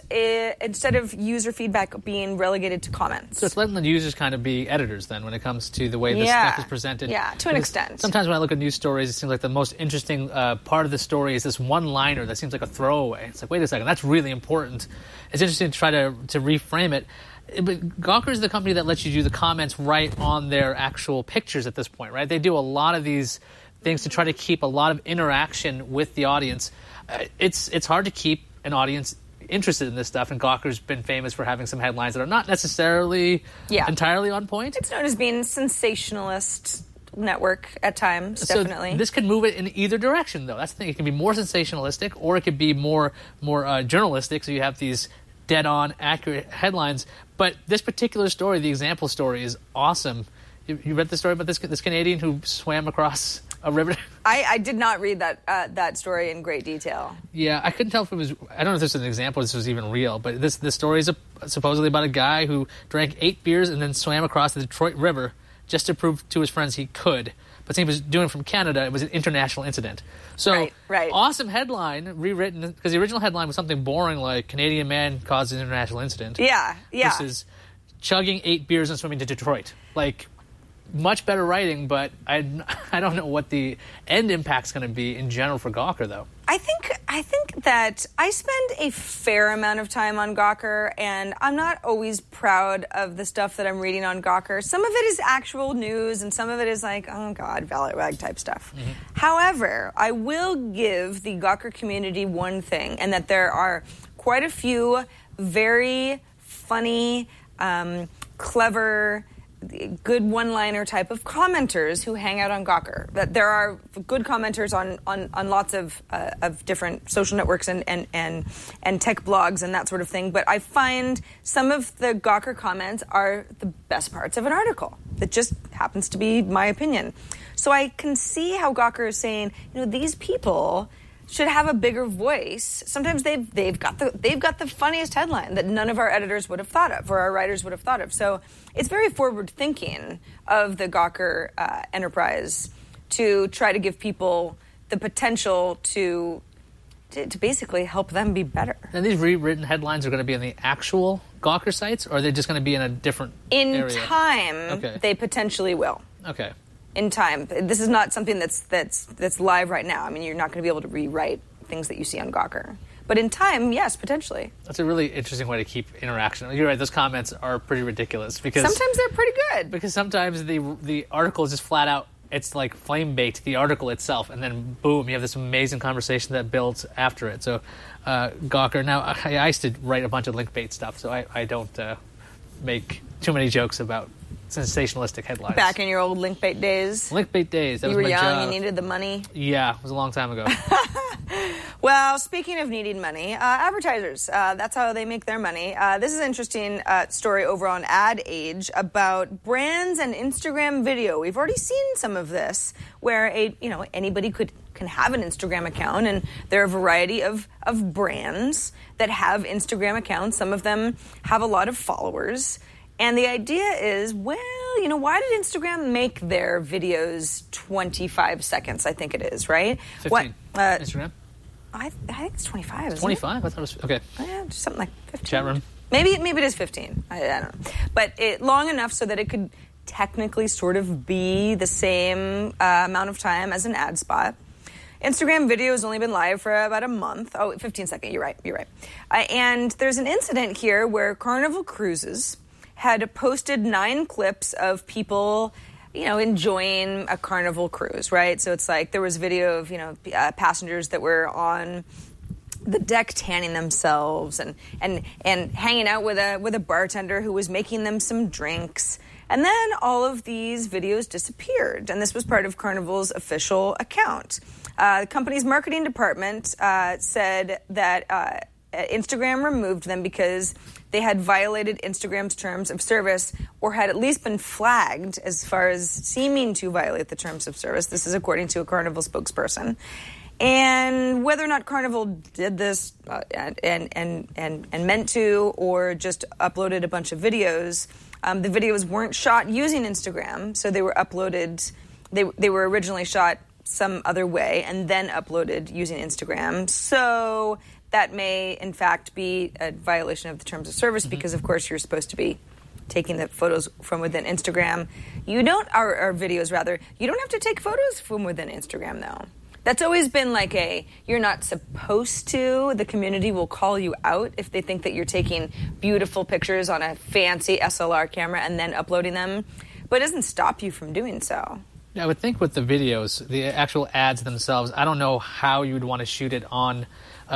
of user feedback being relegated to comments. So it's letting the users kind of be editors then when it comes to the way this stuff is presented. Yeah, to an extent. Sometimes when I look at news stories, it seems like the most interesting part of the story is this one-liner that seems like a throwaway. It's like, wait a second, that's really important. It's interesting to try to reframe it. But Gawker is the company that lets you do the comments right on their actual pictures at this point, right? They do a lot of these things to try to keep a lot of interaction with the audience. It's hard to keep an audience interested in this stuff, and Gawker's been famous for having some headlines that are not necessarily entirely on point. It's known as being sensationalist network at times, definitely. So this could move it in either direction, though. That's the thing. It can be more sensationalistic, or it could be more journalistic, so you have these dead-on, accurate headlines. But this particular story, the example story, is awesome. You read the story about this Canadian who swam across a river? I did not read that story in great detail. Yeah, I couldn't tell if it was... I don't know if this is an example, if this was even real, but this story is supposedly about a guy who drank 8 beers and then swam across the Detroit River just to prove to his friends he could. But since he was doing it from Canada, it was an international incident. So, right. Awesome headline, rewritten, because the original headline was something boring like, Canadian man caused an international incident. Yeah. This is chugging 8 beers and swimming to Detroit. Like... much better writing, but I don't know what the end impact's going to be in general for Gawker, though. I think that I spend a fair amount of time on Gawker, and I'm not always proud of the stuff that I'm reading on Gawker. Some of it is actual news, and some of it is like, oh God, Valorag type stuff. Mm-hmm. However, I will give the Gawker community one thing, and that there are quite a few very funny, clever, good one-liner type of commenters who hang out on Gawker. That there are good commenters on lots of different social networks and tech blogs and that sort of thing. But I find some of the Gawker comments are the best parts of an article. That just happens to be my opinion. So I can see how Gawker is saying, these people should have a bigger voice. Sometimes they've got the funniest headline that none of our editors would have thought of or our writers would have thought of. So it's very forward thinking of the Gawker enterprise to try to give people the potential to basically help them be better. And these rewritten headlines are going to be on the actual Gawker sites, or are they just going to be in a different area? In time, they potentially will. Okay. In time. This is not something that's live right now. I mean, you're not going to be able to rewrite things that you see on Gawker. But in time, yes, potentially. That's a really interesting way to keep interaction. You're right, those comments are pretty ridiculous. Because sometimes they're pretty good. Because sometimes the article is just flat out, it's like flame baked, the article itself, and then boom, you have this amazing conversation that builds after it. So Gawker, now I used to write a bunch of link bait stuff, so I don't make too many jokes about sensationalistic headlines. Back in your old Linkbait days. Linkbait days. That you was were my young, job. you needed the money. Yeah, it was a long time ago. Well, speaking of needing money, advertisers, that's how they make their money. This is an interesting story over on Ad Age about brands and Instagram video. We've already seen some of this where anybody can have an Instagram account, and there are a variety of brands that have Instagram accounts. Some of them have a lot of followers. And the idea is, well, why did Instagram make their videos 25 seconds, I think it is, right? 15. Instagram? I think it's 25, isn't 25? I thought it was... Okay. Yeah, something like 15. Chat room? Maybe it is 15. I don't know. But long enough so that it could technically sort of be the same amount of time as an ad spot. Instagram video has only been live for about a month. Oh, 15 seconds. You're right. And there's an incident here where Carnival Cruises had posted 9 clips of people, enjoying a Carnival cruise, right? So it's like there was video of, passengers that were on the deck tanning themselves and hanging out with a bartender who was making them some drinks. And then all of these videos disappeared, and this was part of Carnival's official account. The company's marketing department said that Instagram removed them because they had violated Instagram's terms of service or had at least been flagged as far as seeming to violate the terms of service. This is according to a Carnival spokesperson. And whether or not Carnival did this and meant to or just uploaded a bunch of videos, the videos weren't shot using Instagram, so they were uploaded. They were originally shot some other way and then uploaded using Instagram. So that may, in fact, be a violation of the terms of service because, of course, you're supposed to be taking the photos from within Instagram. You don't, or videos rather, you don't have to take photos from within Instagram, though. That's always been like you're not supposed to. The community will call you out if they think that you're taking beautiful pictures on a fancy SLR camera and then uploading them. But it doesn't stop you from doing so. Yeah, I would think with the videos, the actual ads themselves, I don't know how you would want to shoot it on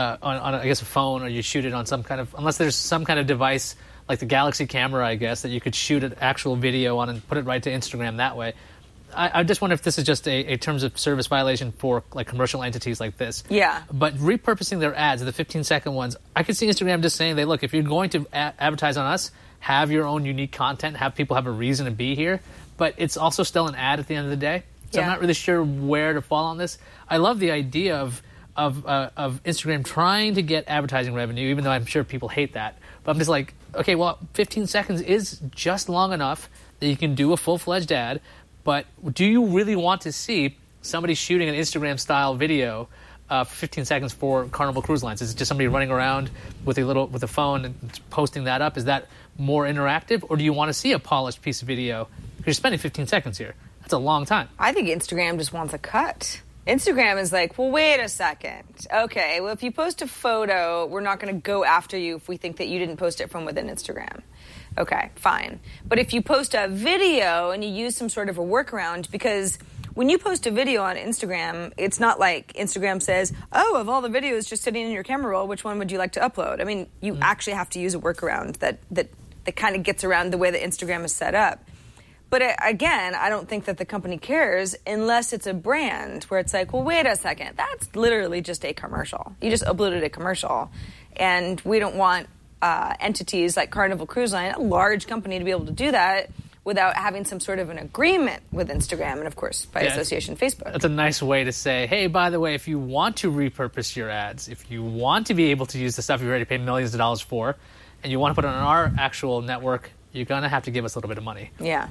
I guess, a phone, or you shoot it on some kind of, unless there's some kind of device like the Galaxy camera, I guess, that you could shoot an actual video on and put it right to Instagram that way. I just wonder if this is just a terms of service violation for like commercial entities like this. Yeah. But repurposing their ads, the 15-second ones, I could see Instagram just saying, look, if you're going to advertise on us, have your own unique content, have people have a reason to be here. But it's also still an ad at the end of the day. So I'm not really sure where to fall on this. I love the idea of Instagram trying to get advertising revenue, even though I'm sure people hate that. But I'm just like, okay, well, 15 seconds is just long enough that you can do a full-fledged ad. But do you really want to see somebody shooting an Instagram-style video for 15 seconds for Carnival Cruise Lines? Is it just somebody running around with a phone and posting that up? Is that more interactive, or do you want to see a polished piece of video? You're spending 15 seconds here. That's a long time. I think Instagram just wants a cut. Instagram is like, well, wait a second. Okay, well, if you post a photo, we're not going to go after you if we think that you didn't post it from within Instagram. Okay, fine. But if you post a video and you use some sort of a workaround, because when you post a video on Instagram, it's not like Instagram says, oh, of all the videos just sitting in your camera roll, which one would you like to upload? I mean, you actually have to use a workaround that kind of gets around the way that Instagram is set up. But again, I don't think that the company cares unless it's a brand where it's like, well, wait a second. That's literally just a commercial. You just uploaded a commercial. And we don't want entities like Carnival Cruise Line, a large company, to be able to do that without having some sort of an agreement with Instagram and, of course, by association, Facebook. That's a nice way to say, hey, by the way, if you want to repurpose your ads, if you want to be able to use the stuff you've already paid millions of dollars for, and you want to put it on our actual network, you're going to have to give us a little bit of money. Yeah.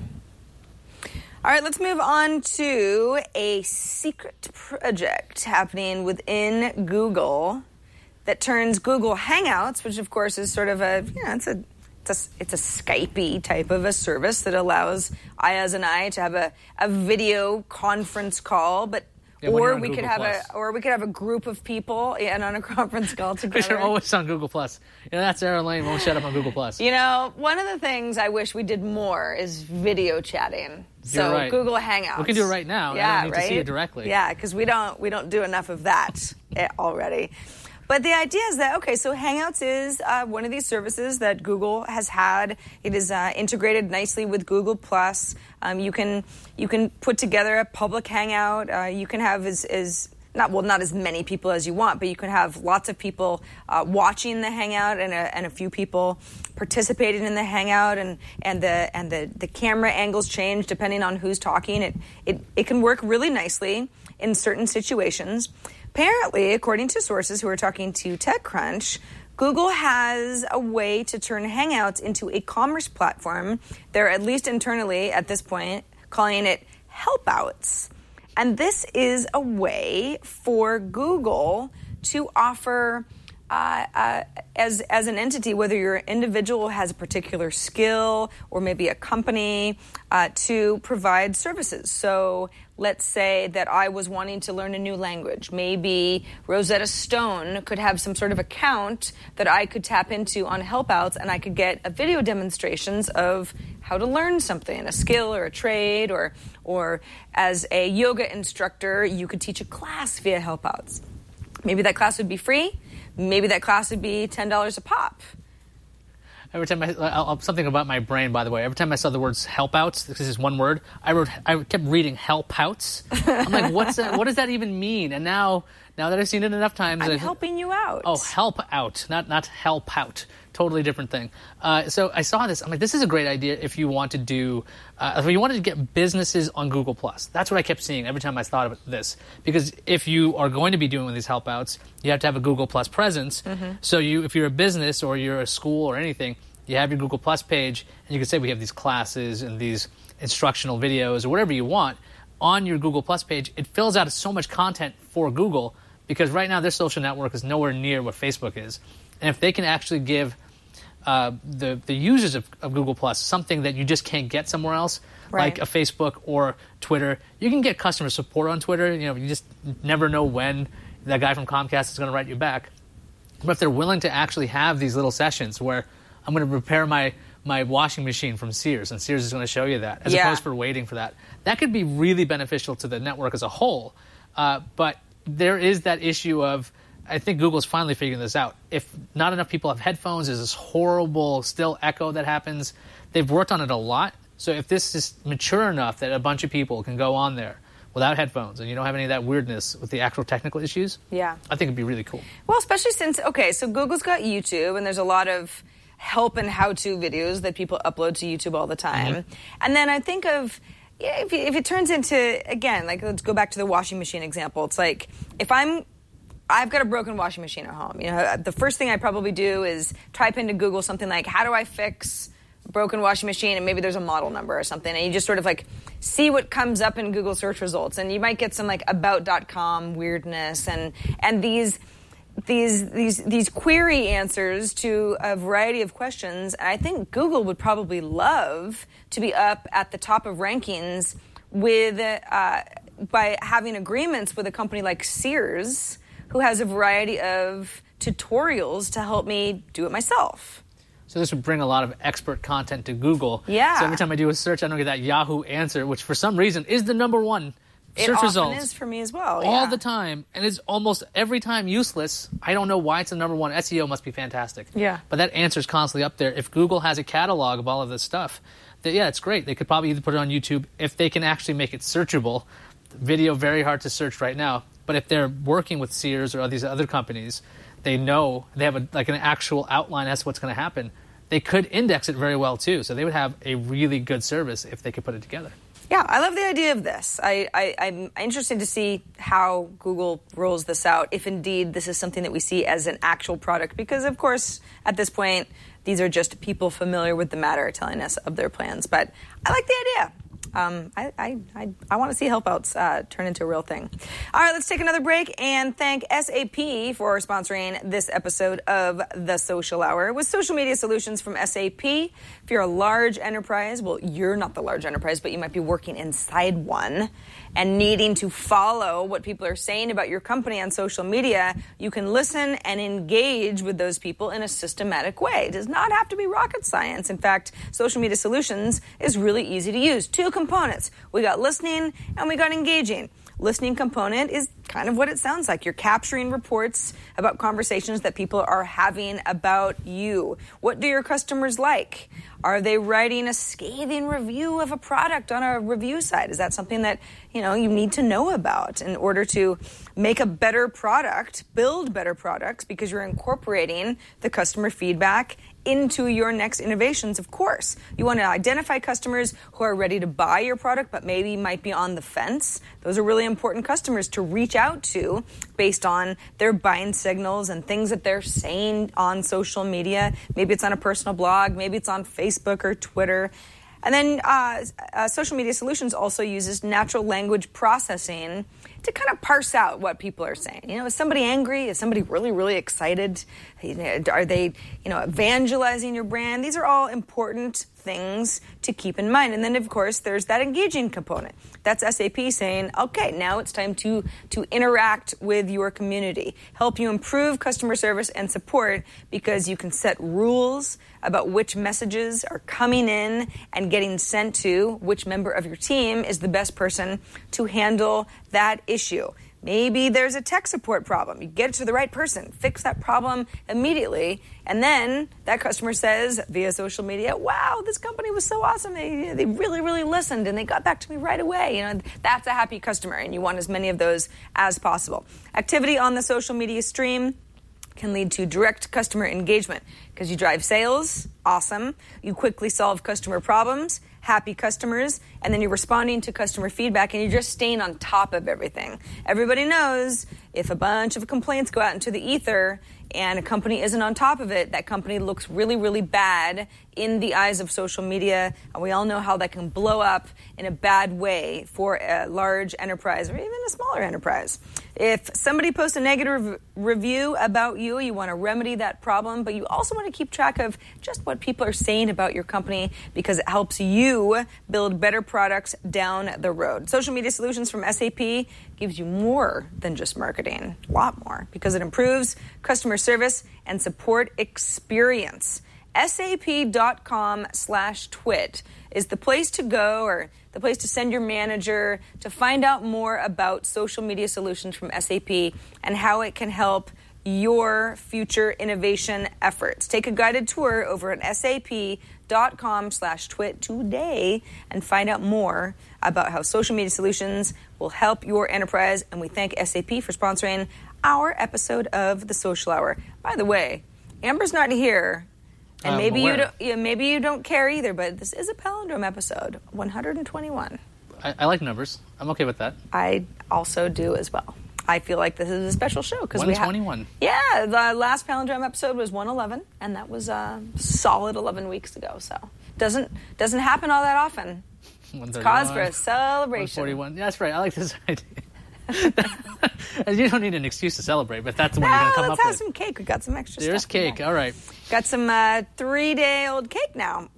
All right, let's move on to a secret project happening within Google that turns Google Hangouts, which of course is sort of it's a Skype-y type of a service that allows Ayaz and I to have a video conference call, but or we could have a group of people and on a conference call together. We're always on Google Plus. That's Aaron Lane won't shut up on Google Plus. One of the things I wish we did more is video chatting. You're right. Google Hangouts. We can do it right now. Yeah, I don't need to see you directly. Yeah, because we don't do enough of that already. But the idea is that, okay, so Hangouts is one of these services that Google has had. It is integrated nicely with Google+. You can put together a public Hangout. You can have not as many people as you want, but you can have lots of people watching the Hangout and a few people participating in the Hangout, and the camera angles change depending on who's talking. It can work really nicely in certain situations. Apparently, according to sources who are talking to TechCrunch, Google has a way to turn Hangouts into a commerce platform. They're, at least internally at this point, calling it Helpouts. And this is a way for Google to offer, as an entity, whether you're an individual who has a particular skill or maybe a company, to provide services. So let's say that I was wanting to learn a new language. Maybe Rosetta Stone could have some sort of account that I could tap into on Helpouts, and I could get a video demonstrations of how to learn something, a skill or a trade, or as a yoga instructor, you could teach a class via Helpouts. Maybe that class would be free. Maybe that class would be $10 a pop. Every time something about my brain, by the way. Every time I saw the words Helpouts, this is one word, I kept reading Helpouts. I'm like, what's that? What does that even mean? And now that I've seen it enough times, I'm helping you out. Oh, help out, not help out. Totally different thing. So I saw this. I'm like, this is a great idea if you want to do, if you wanted to get businesses on Google+. That's what I kept seeing every time I thought of this. Because if you are going to be doing these help outs, you have to have a Google+ presence. Mm-hmm. So if you're a business or you're a school or anything, you have your Google+ page, and you can say we have these classes and these instructional videos or whatever you want on your Google+ page. It fills out so much content for Google, because right now their social network is nowhere near what Facebook is. And if they can actually give the users of Google+ something that you just can't get somewhere else, right, like a Facebook or Twitter. You can get customer support on Twitter. You just never know when that guy from Comcast is going to write you back. But if they're willing to actually have these little sessions where I'm going to repair my washing machine from Sears, and Sears is going to show you that, as opposed for waiting for that, that could be really beneficial to the network as a whole. But there is that issue of, I think Google's finally figuring this out. If not enough people have headphones, there's this horrible still echo that happens. They've worked on it a lot. So if this is mature enough that a bunch of people can go on there without headphones and you don't have any of that weirdness with the actual technical issues, I think it'd be really cool. Well, especially since, so Google's got YouTube, and there's a lot of help and how-to videos that people upload to YouTube all the time. Mm-hmm. And then I think of, if it turns into, again, like, let's go back to the washing machine example. It's like, if I've got a broken washing machine at home. The first thing I probably do is type into Google something like, how do I fix a broken washing machine? And maybe there's a model number or something. And you just sort of like see what comes up in Google search results. And you might get some like about.com weirdness and these query answers to a variety of questions. And I think Google would probably love to be up at the top of rankings with by having agreements with a company like Sears, who has a variety of tutorials to help me do it myself. So this would bring a lot of expert content to Google. Yeah. So every time I do a search, I don't get that Yahoo answer, which for some reason is the number one search result. It often is for me as well. All the time. And it's almost every time useless. I don't know why it's the number one. SEO must be fantastic. Yeah. But that answer is constantly up there. If Google has a catalog of all of this stuff, it's great. They could probably either put it on YouTube if they can actually make it searchable. Video, very hard to search right now. But if they're working with Sears or these other companies, they know they have an actual outline as to what's going to happen. They could index it very well too. So they would have a really good service if they could put it together. Yeah, I love the idea of this. I'm interested to see how Google rolls this out, if indeed this is something that we see as an actual product. Because, of course, at this point, these are just people familiar with the matter telling us of their plans. But I like the idea. I want to see Helpouts turn into a real thing. All right, let's take another break and thank SAP for sponsoring this episode of The Social Hour. With social media solutions from SAP, if you're a large enterprise, well, you're not the large enterprise, but you might be working inside one and needing to follow what people are saying about your company on social media, you can listen and engage with those people in a systematic way. It does not have to be rocket science. In fact, social media solutions is really easy to use. Two components. We got listening and we got engaging. Listening component is kind of what it sounds like. You're capturing reports about conversations that people are having about you. What do your customers like? Are they writing a scathing review of a product on a review site? Is that something that, you need to know about in order to make a better product, build better products, because you're incorporating the customer feedback into your next innovations, of course. You want to identify customers who are ready to buy your product but maybe might be on the fence. Those are really important customers to reach out to based on their buying signals and things that they're saying on social media. Maybe it's on a personal blog, maybe it's on Facebook or Twitter. And then Social Media Solutions also uses natural language processing to kind of parse out what people are saying. Is somebody angry? Is somebody really, really excited? Are they, evangelizing your brand? These are all important things to keep in mind. And then, of course, there's that engaging component. That's SAP saying, okay, now it's time to interact with your community, help you improve customer service and support, because you can set rules about which messages are coming in and getting sent to which member of your team is the best person to handle that issue. Maybe there's a tech support problem. You get it to the right person, fix that problem immediately, and then that customer says via social media, wow, this company was so awesome. They really, really listened, and they got back to me right away. That's a happy customer, and you want as many of those as possible. Activity on the social media stream can lead to direct customer engagement because you drive sales, awesome. You quickly solve customer problems, happy customers, and then you're responding to customer feedback and you're just staying on top of everything. Everybody knows if a bunch of complaints go out into the ether and a company isn't on top of it, that company looks really, really bad in the eyes of social media. And we all know how that can blow up in a bad way for a large enterprise or even a smaller enterprise. If somebody posts a negative review about you, you want to remedy that problem, but you also want to keep track of just what people are saying about your company because it helps you build better products down the road. Social Media Solutions from SAP gives you more than just marketing, a lot more, because it improves customer service and support experience. SAP.com/twit is the place to go, or the place to send your manager to find out more about social media solutions from SAP and how it can help your future innovation efforts. Take a guided tour over at SAP.com/twit today and find out more about how social media solutions will help your enterprise. And we thank SAP for sponsoring our episode of The Social Hour. By the way, Amber's not here. And maybe you don't care either, but this is a palindrome episode, 121. I like numbers. I'm okay with that. I also do as well. I feel like this is a special show because 121. Yeah, the last palindrome episode was 111, and that was a solid 11 weeks ago. So doesn't happen all that often. It's cause for a celebration. 141. Yeah, that's right. I like this idea. You don't need an excuse to celebrate, but that's the one you're going to come up with. Let's have some cake. We got some extra stuff. There's cake. All right. Got some 3-day-old cake now.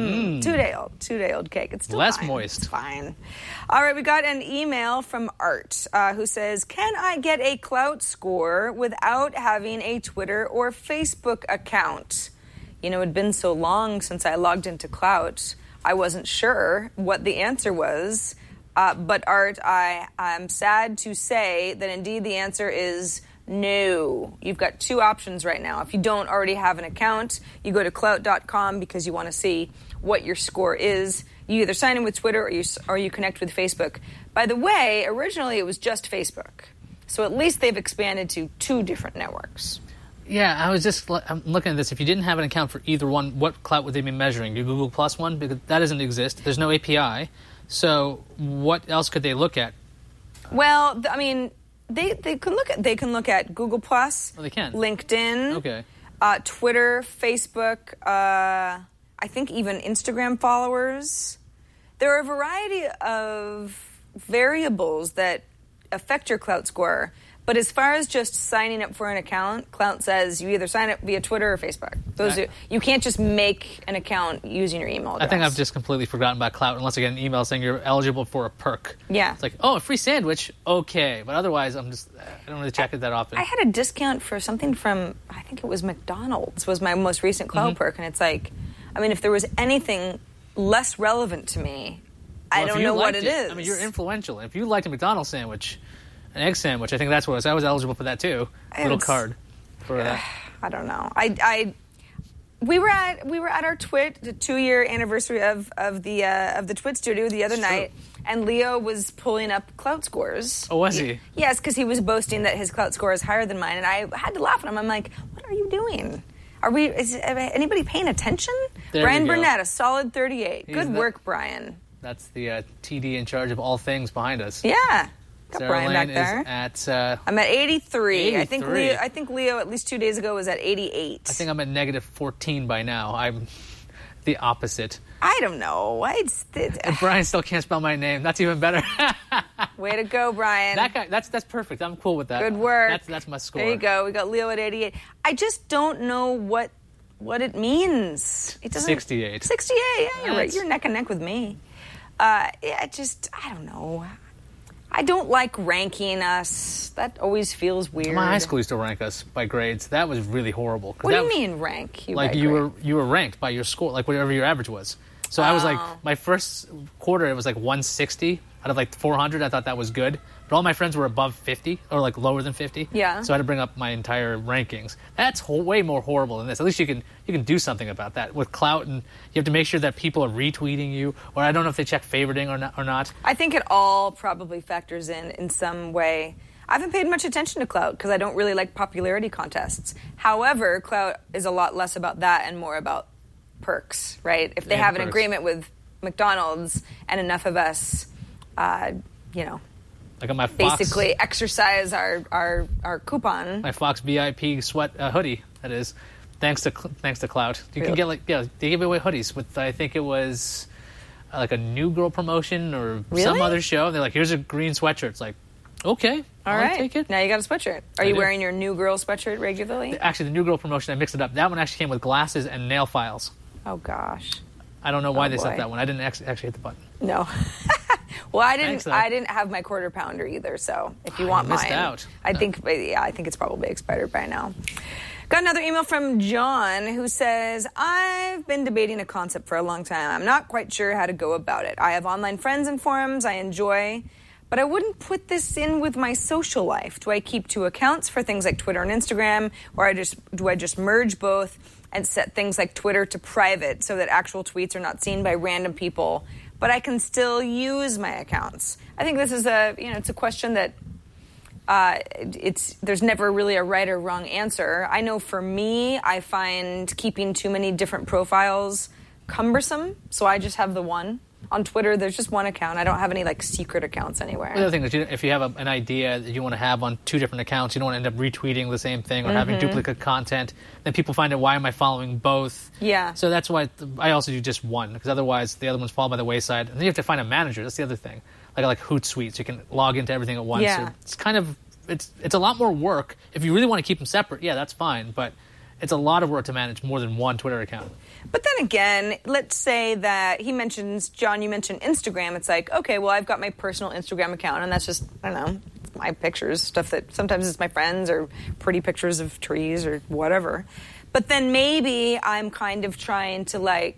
2-day-old cake. It's still less fine. moist. It's fine. All right, we got an email from Art who says, can I get a Klout score without having a Twitter or Facebook account? It'd been so long since I logged into Klout, I wasn't sure what the answer was. But Art, I'm sad to say that indeed the answer is no. You've got two options right now. If you don't already have an account, you go to Klout.com because you want to see what your score is. You either sign in with Twitter or you connect with Facebook. By the way, originally it was just Facebook. So at least they've expanded to 2 different networks. Yeah, I'm looking at this. If you didn't have an account for either one, what Klout would they be measuring? Your Google Plus one? Because that doesn't exist. There's no API. So what else could they look at? Well, I mean, they can look at Google Plus, they can. LinkedIn, okay, Twitter, Facebook, I think even Instagram followers. There are a variety of variables that affect your Klout score. But as far as just signing up for an account, Klout says you either sign up via Twitter or Facebook. You can't just make an account using your email address. I think I've just completely forgotten about Klout unless I get an email saying you're eligible for a perk. Yeah. It's like, oh, a free sandwich? Okay. But otherwise, I don't really check it that often. I had a discount for something from, I think it was McDonald's, was my most recent Klout perk. And it's like, I mean, if there was anything less relevant to me, I don't know what it is. I mean, you're influential. If you liked a McDonald's sandwich, an egg sandwich. I think that's what it was. I was eligible for that too. Little card for that. I don't know. We were at our Twit, the 2-year anniversary of the Twit studio the other night, and Leo was pulling up Klout scores. Oh, was he? Yes, because he was boasting that his Klout score is higher than mine, and I had to laugh at him. I'm like, what are you doing? Is anybody paying attention? There Brian we go. Burnett, a solid 38. Good work, Brian. That's the TD in charge of all things behind us. Yeah. Got Sarah Brian Lane back is there. at... I'm at 83. 83. I think Leo, at least 2 days ago, was at 88. I think I'm at negative 14 by now. I'm the opposite. I don't know. And Brian still can't spell my name. That's even better. Way to go, Brian. That guy, that's perfect. I'm cool with that. Good work. That's my score. There you go. We got Leo at 88. I just don't know what it means. It doesn't. 68. 68. Yeah, you're right. You're neck and neck with me. I don't know. I don't like ranking us. That always feels weird. My high school used to rank us by grades. That was really horrible. What do you mean rank? You were ranked by your score, like whatever your average was. So I was like, my first quarter, it was like 160 out of like 400. I thought that was good. But all my friends were above 50 or like lower than 50. Yeah. So I had to bring up my entire rankings. That's way more horrible than this. At least you can do something about that. With Klout, and you have to make sure that people are retweeting you, or I don't know if they check favoriting or not. I think it all probably factors in some way. I haven't paid much attention to Klout because I don't really like popularity contests. However, Klout is a lot less about that and more about perks, right? If they have an agreement with McDonald's and enough of us, Like on my Fox, basically exercise our coupon. My Fox VIP sweat hoodie, that is, thanks to Klout. You can get they give away hoodies with, I think it was like a New Girl promotion or some other show. They're like, here's a green sweatshirt. It's like, okay, I'll take it. Now you got a sweatshirt. Are you wearing your New Girl sweatshirt regularly? Actually, the New Girl promotion, I mixed it up. That one actually came with glasses and nail files. Oh gosh. I don't know why they set that one. I didn't actually hit the button. No. Well, I didn't. Thanks, though. I didn't have my quarter pounder either. So if you want missed mine, out. I think it's probably expired by now. Got another email from John who says, I've been debating a concept for a long time. I'm not quite sure how to go about it. I have online friends and forums I enjoy, but I wouldn't put this in with my social life. Do I keep 2 accounts for things like Twitter and Instagram, or do I just merge both and set things like Twitter to private so that actual tweets are not seen by random people, but I can still use my accounts? I think this is it's a question that there's never really a right or wrong answer. I know for me, I find keeping too many different profiles cumbersome, so I just have the one. On Twitter, there's just one account. I don't have any secret accounts anywhere. The other thing is, if you have an idea that you want to have on 2 different accounts, you don't want to end up retweeting the same thing or having duplicate content. Then people find out, why am I following both? Yeah. So that's why I also do just one, because otherwise the other ones fall by the wayside. And then you have to find a manager. That's the other thing. Like Hootsuite, so you can log into everything at once. Yeah. So it's kind of it's a lot more work. If you really want to keep them separate, yeah, that's fine. But it's a lot of work to manage more than one Twitter account. But then again, let's say that John, you mentioned Instagram. It's like, okay, well, I've got my personal Instagram account, and that's just, I don't know, my pictures, stuff that sometimes it's my friends or pretty pictures of trees or whatever. But then maybe I'm kind of trying to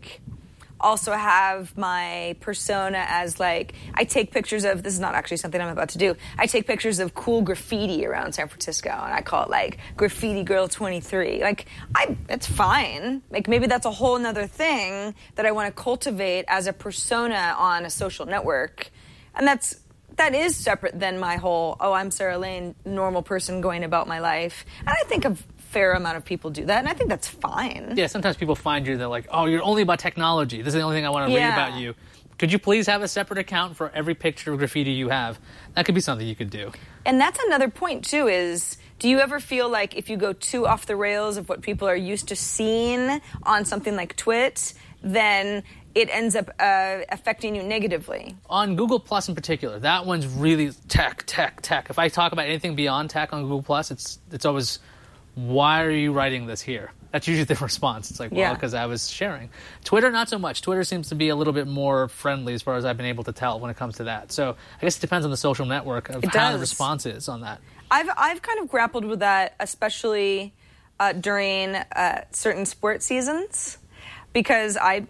also have my persona as I take pictures of, this is not actually something I'm about to do, I take pictures of cool graffiti around San Francisco, and I call it Graffiti Girl 23. It's fine. Maybe that's a whole nother thing that I want to cultivate as a persona on a social network. And that is separate than my whole, I'm Sarah Lane, normal person going about my life. And I think a fair amount of people do that, and I think that's fine. Yeah, sometimes people find you, they're like, oh, you're only about technology. This is the only thing I want to read about you. Could you please have a separate account for every picture of graffiti you have? That could be something you could do. And that's another point, too, is do you ever feel like if you go too off the rails of what people are used to seeing on something like Twit, then it ends up affecting you negatively? On Google Plus in particular, that one's really tech. If I talk about anything beyond tech on Google Plus, it's always, why are you writing this here? That's usually the response. It's like, well, because I was sharing. Twitter, not so much. Twitter seems to be a little bit more friendly as far as I've been able to tell when it comes to that. So I guess it depends on the social network of how the response is on that. I've kind of grappled with that, especially during certain sports seasons, because I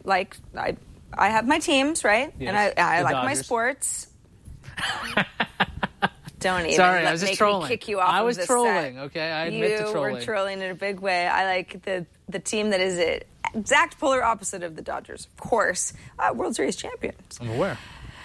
have my teams, right? Yes, and I like Dodgers. my sports. Don't even Sorry, let I was just make trolling. me kick you off I was of this trolling, set. okay? I admit to trolling. You were trolling in a big way. I like the team that is the exact polar opposite of the Dodgers. Of course, World Series champions. I'm aware.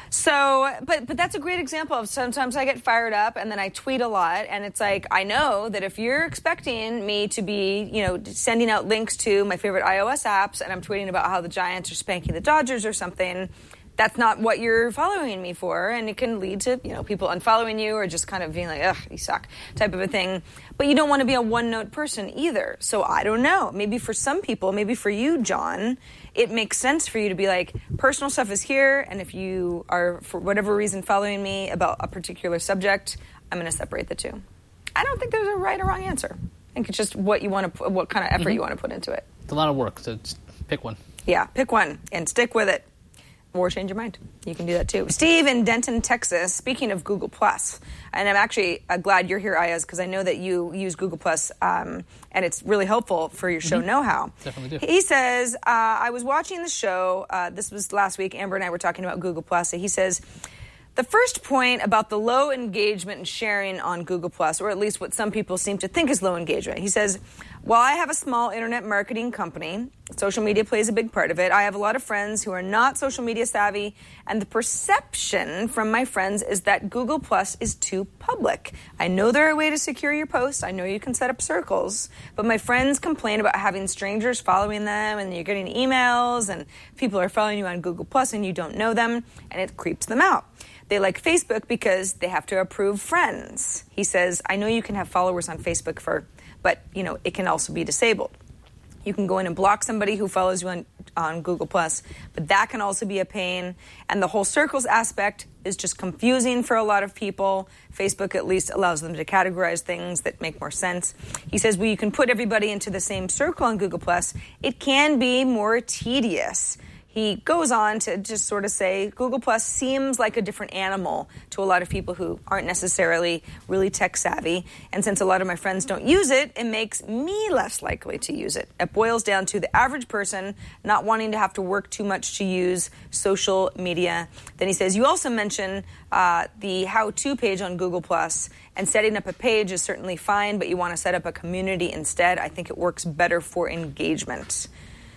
So, but that's a great example of sometimes I get fired up and then I tweet a lot, and it's like, I know that if you're expecting me to be, sending out links to my favorite iOS apps and I'm tweeting about how the Giants are spanking the Dodgers or something, that's not what you're following me for, and it can lead to, people unfollowing you or just kind of being like, ugh, you suck, type of a thing. But you don't want to be a one-note person either. So I don't know. Maybe for some people, maybe for you, John, it makes sense for you to be like, personal stuff is here, and if you are, for whatever reason, following me about a particular subject, I'm going to separate the two. I don't think there's a right or wrong answer. I think it's just what you want to, what kind of effort you want to put into it. It's a lot of work, so just pick one. Yeah, pick one and stick with it. Or change your mind. You can do that too. Steve in Denton, Texas, speaking of Google+, and I'm actually glad you're here, Ayaz, because I know that you use Google+, and it's really helpful for your show Know-How. Definitely do. He says, I was watching the show, this was last week, Amber and I were talking about Google+, and he says, the first point about the low engagement and sharing on Google+, or at least what some people seem to think is low engagement. He says, while I have a small internet marketing company, social media plays a big part of it. I have a lot of friends who are not social media savvy, and the perception from my friends is that Google+ is too public. I know there are ways to secure your posts. I know you can set up circles, but my friends complain about having strangers following them, and you're getting emails, and people are following you on Google+ and you don't know them, and it creeps them out. They like Facebook because they have to approve friends. He says, I know you can have followers on Facebook but it can also be disabled. You can go in and block somebody who follows you on Google+, but that can also be a pain. And the whole circles aspect is just confusing for a lot of people. Facebook at least allows them to categorize things that make more sense. He says, well, you can put everybody into the same circle on Google+. It can be more tedious. He goes on to just sort of say Google+ seems like a different animal to a lot of people who aren't necessarily really tech savvy. And since a lot of my friends don't use it, it makes me less likely to use it. It boils down to the average person not wanting to have to work too much to use social media. Then he says, you also mentioned the how-to page on Google+, and setting up a page is certainly fine, but you want to set up a community instead. I think it works better for engagement.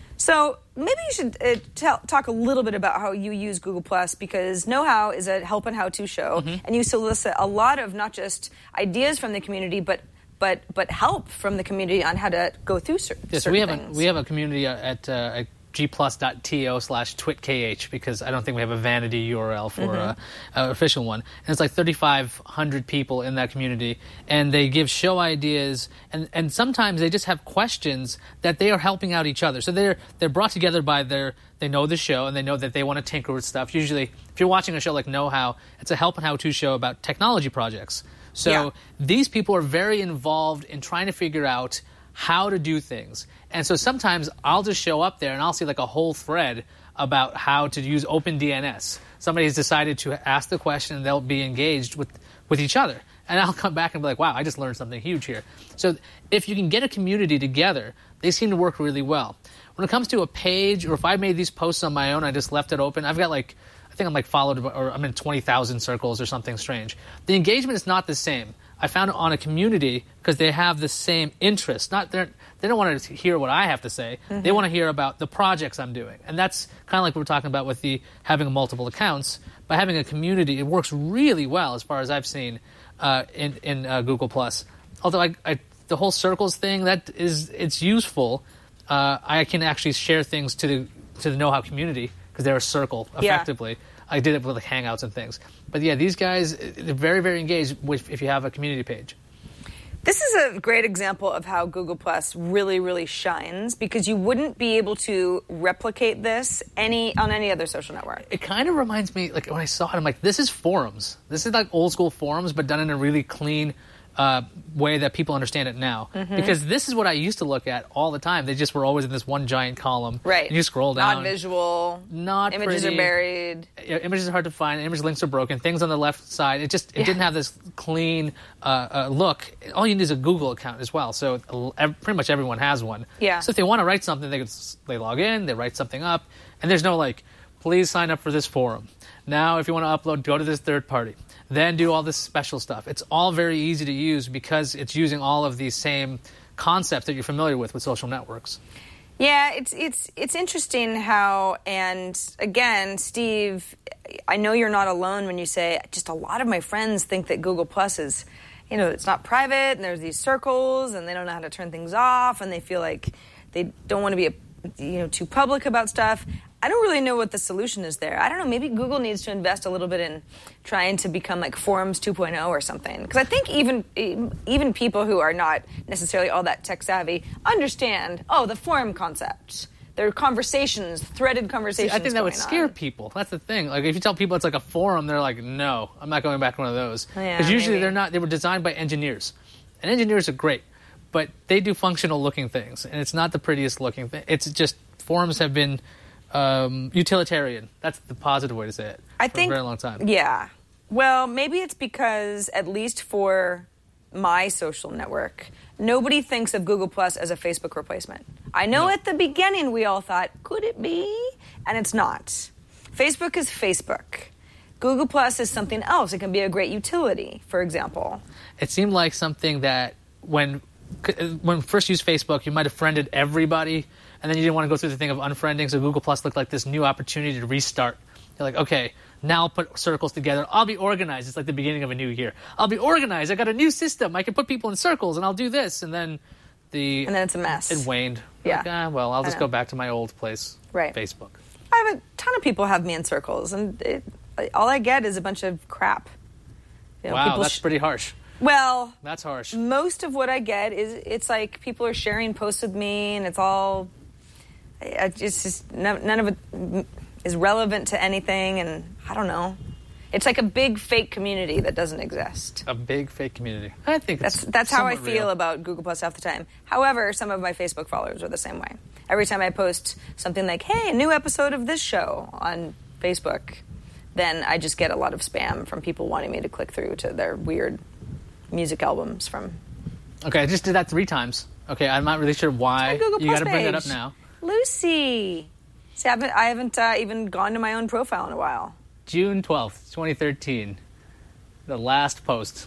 So maybe you should talk a little bit about how you use Google+, because Know-How is a help and how-to show, and you solicit a lot of not just ideas from the community, but help from the community on how to go through certain things. We have a community at gplus.to/twitkh, because I don't think we have a vanity URL for an official one. And it's like 3,500 people in that community, and they give show ideas, and sometimes they just have questions that they are helping out each other. So they're brought together by they know the show, and they know that they want to tinker with stuff. Usually, if you're watching a show like Know-How, it's a help and how-to show about technology projects. So these people are very involved in trying to figure out how to do things. And so sometimes I'll just show up there and I'll see like a whole thread about how to use OpenDNS. Somebody has decided to ask the question, and they'll be engaged with each other. And I'll come back and be like, wow, I just learned something huge here. So if you can get a community together, they seem to work really well. When it comes to a page, or if I made these posts on my own, I just left it open, I think I'm followed, or I'm in 20,000 circles or something strange. The engagement is not the same. I found it on a community because they have the same interest. They don't want to hear what I have to say. They want to hear about the projects I'm doing. And that's kind of like we were talking about with the having multiple accounts. By having a community, it works really well as far as I've seen in Google+. Although the whole circles thing, it's useful. I can actually share things to the Know-How community because they're a circle, effectively. Yeah. I did it with like Hangouts and things. But yeah, these guys, they're very, very engaged if you have a community page. This is a great example of how Google Plus really, really shines, because you wouldn't be able to replicate this on any other social network. It kind of reminds me, like when I saw it, I'm like, this is forums. This is like old school forums, but done in a really clean way that people understand it now. Mm-hmm. Because this is what I used to look at all the time. They just were always in this one giant column. Right. And you scroll down. Not visual. Not images pretty. Are buried. Images are hard to find. Image links are broken. Things on the left side. It didn't have this clean look. All you need is a Google account as well. So pretty much everyone has one. Yeah. So if they want to write something, they log in, they write something up, and there's no like, please sign up for this forum. Now, if you want to upload, go to this third party. Then do all this special stuff. It's all very easy to use because it's using all of these same concepts that you're familiar with social networks. Yeah, it's interesting how, and again, Steve, I know you're not alone when you say just a lot of my friends think that Google Plus is, it's not private, and there's these circles, and they don't know how to turn things off, and they feel like they don't want to be, too public about stuff. I don't really know what the solution is there. I don't know. Maybe Google needs to invest a little bit in trying to become like Forums 2.0 or something. Because I think even people who are not necessarily all that tech savvy understand, the forum concept. There are conversations, threaded conversations. See, I think that would scare people. That's the thing. Like if you tell people it's like a forum, they're like, no, I'm not going back to one of those. Because usually they're not. They were designed by engineers, and engineers are great, but they do functional looking things, and it's not the prettiest looking thing. It's just forums have been utilitarian. That's the positive way to say it. I think, for a very long time. Yeah. Well, maybe it's because, at least for my social network, nobody thinks of Google Plus as a Facebook replacement. I know at the beginning we all thought, could it be? And it's not. Facebook is Facebook. Google Plus is something else. It can be a great utility, for example. It seemed like something that when first used Facebook, you might have friended everybody, and then you didn't want to go through the thing of unfriending, so Google Plus looked like this new opportunity to restart. You're like, okay, now I'll put circles together. I'll be organized. It's like the beginning of a new year. I'll be organized. I got a new system. I can put people in circles, and I'll do this. And then it's a mess. It waned. Yeah. Like, I'll just go back to my old place, right. Facebook. I have a ton of people have me in circles, and all I get is a bunch of crap. Wow, that's pretty harsh. Well, that's harsh. Most of what I get is it's like people are sharing posts with me, and it's all. It's just none of it is relevant to anything, and I don't know. It's like a big fake community that doesn't exist. A big fake community. I think that's how I feel real. about Google Plus half the time. However, some of my Facebook followers are the same way. Every time I post something like, "Hey, a new episode of this show" on Facebook, then I just get a lot of spam from people wanting me to click through to their weird music albums from. Okay, I just did that 3 times. Okay, I'm not really sure why. You got to bring it up now. Lucy. See, I haven't even gone to my own profile in a while. June 12th, 2013. The last post.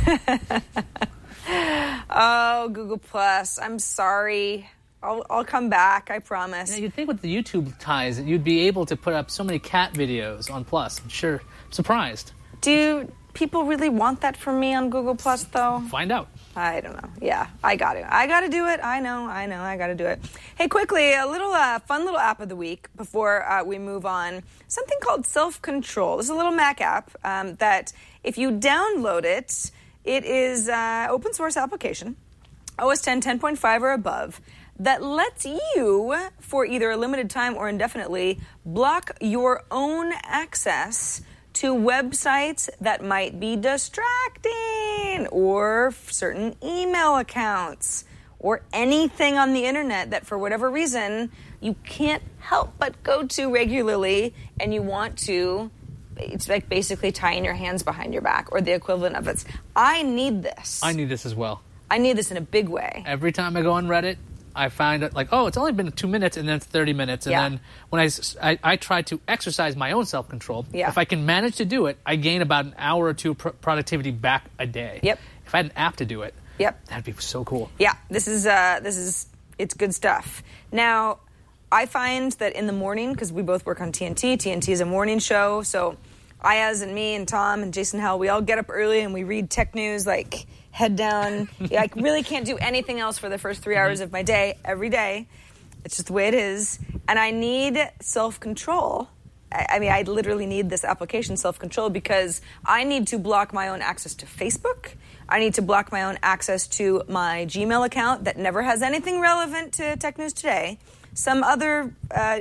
Oh, Google Plus. I'm sorry. I'll come back, I promise. You'd think with the YouTube ties that you'd be able to put up so many cat videos on Plus. I'm surprised. Do people really want that from me on Google Plus, though? Find out. I don't know. Yeah, I got to do it. I know, I got to do it. Hey, quickly, a little fun little app of the week before we move on. Something called Self Control. This is a little Mac app that if you download it, it is open source application, OS 10, 10.5 or above, that lets you, for either a limited time or indefinitely, block your own access to websites that might be distracting, or certain email accounts, or anything on the internet that for whatever reason you can't help but go to regularly, and you want to. It's like basically tying your hands behind your back, or the equivalent of it. I need this. I need this as well. I need this in a big way. Every time I go on Reddit, I find it like, it's only been 2 minutes, and then it's 30 minutes. And then when I try to exercise my own self-control, if I can manage to do it, I gain about an hour or two productivity back a day. Yep. If I had an app to do it, that'd be so cool. Yeah, this is it's good stuff. Now, I find that in the morning, because we both work on TNT, TNT is a morning show, so Ayaz and me and Tom and Jason Hell, we all get up early and we read tech news like head down. I really can't do anything else for the first 3 hours of my day every day. It's just the way it is. And I need self-control. I literally need this application, self-control, because I need to block my own access to Facebook. I need to block my own access to my Gmail account that never has anything relevant to Tech News Today. Some other,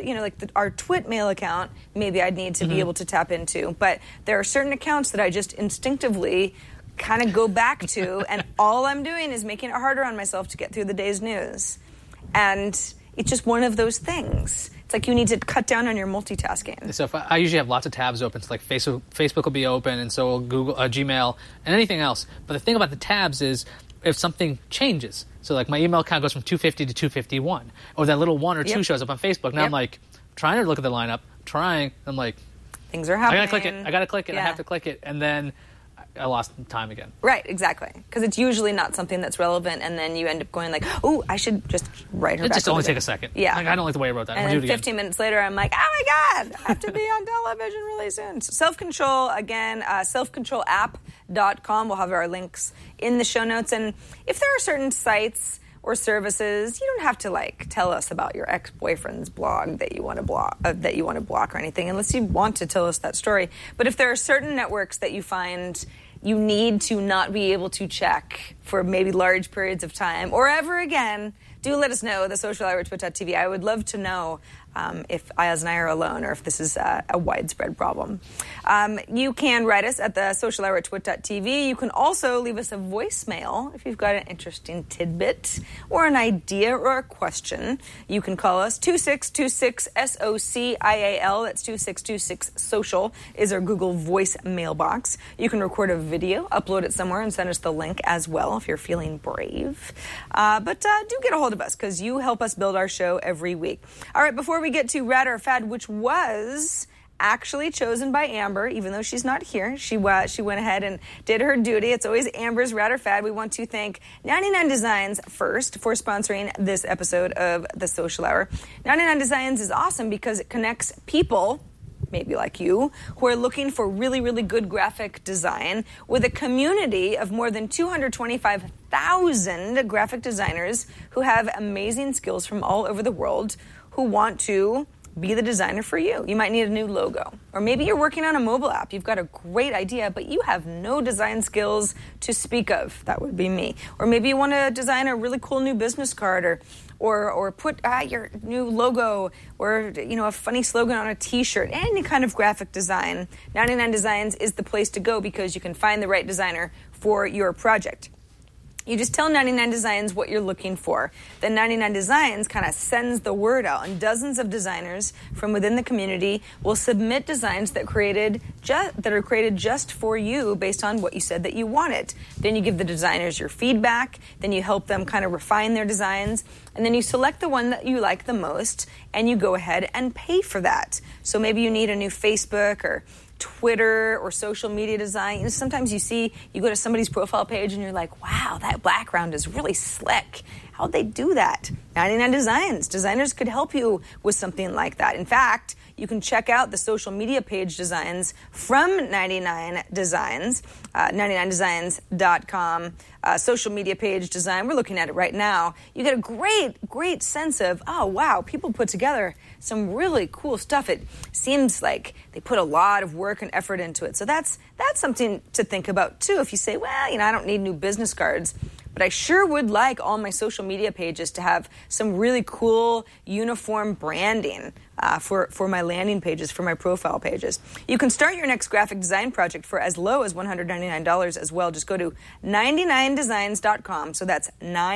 our Twitmail account, maybe I'd need to be able to tap into. But there are certain accounts that I just instinctively kind of go back to, and all I'm doing is making it harder on myself to get through the day's news. And it's just one of those things. It's like you need to cut down on your multitasking. So if I usually have lots of tabs open. So like Facebook will be open, and so will Google, Gmail, and anything else. But the thing about the tabs is if something changes. So like my email account goes from 250 to 251, or that little 1 or 2 shows up on Facebook. Now I'm like trying to look at the lineup, trying. I'm like, things are happening. I gotta click it. Yeah. I have to click it, and then I lost time again. Right, exactly. Because it's usually not something that's relevant, and then you end up going like, "Oh, I should just write her back." It just only take a second. Yeah, like, I don't like the way I wrote that. And I'll then do it again. 15 minutes later, I'm like, "Oh my god, I have to be on television really soon." So self-control again, selfcontrolapp.com. We'll have our links in the show notes, and if there are certain sites or services, you don't have to like tell us about your ex-boyfriend's blog that you want to block or anything, unless you want to tell us that story. But if there are certain networks that you find you need to not be able to check for maybe large periods of time or ever again, do let us know. The Social Hour at twit.tv. I would love to know if Ayaz and I are alone or if this is a widespread problem. You can write us at the Social Hour at twit.tv. You can also leave us a voicemail if you've got an interesting tidbit or an idea or a question. You can call us 2626-SOCIAL. That's 2626-SOCIAL is our Google Voice mailbox. You can record a video, upload it somewhere, and send us the link as well if you're feeling brave. But do get a hold of us because you help us build our show every week. All right, before we get to Rad or Fad, which was actually chosen by Amber, even though she's not here. She went ahead and did her duty. It's always Amber's Rad or Fad. We want to thank 99 Designs first for sponsoring this episode of The Social Hour. 99 Designs is awesome because it connects people, maybe like you, who are looking for really, really good graphic design with a community of more than 225,000 graphic designers who have amazing skills from all over the world who want to be the designer for you. You might need a new logo. Or maybe you're working on a mobile app. You've got a great idea, but you have no design skills to speak of. That would be me. Or maybe you want to design a really cool new business card or put your new logo or a funny slogan on a t-shirt. Any kind of graphic design. 99 Designs is the place to go because you can find the right designer for your project. You just tell 99 Designs what you're looking for. Then 99 Designs kind of sends the word out, and dozens of designers from within the community will submit designs that are created just for you based on what you said that you wanted. Then you give the designers your feedback. Then you help them kind of refine their designs. And then you select the one that you like the most, and you go ahead and pay for that. So maybe you need a new Facebook or Twitter or social media design. Sometimes you go to somebody's profile page and you're like, wow, that background is really slick. How'd they do that? 99 Designs. Designers could help you with something like that. In fact, you can check out the social media page designs from 99 Designs, 99designs.com. Social media page design. We're looking at it right now. You get a great sense of, oh, wow, people put together some really cool stuff. It seems like they put a lot of work and effort into it. So that's something to think about, too. If you say, well, I don't need new business cards, but I sure would like all my social media pages to have some really cool uniform branding for my landing pages, for my profile pages. You can start your next graphic design project for as low as $199 as well. Just go to 99designs.com. So that's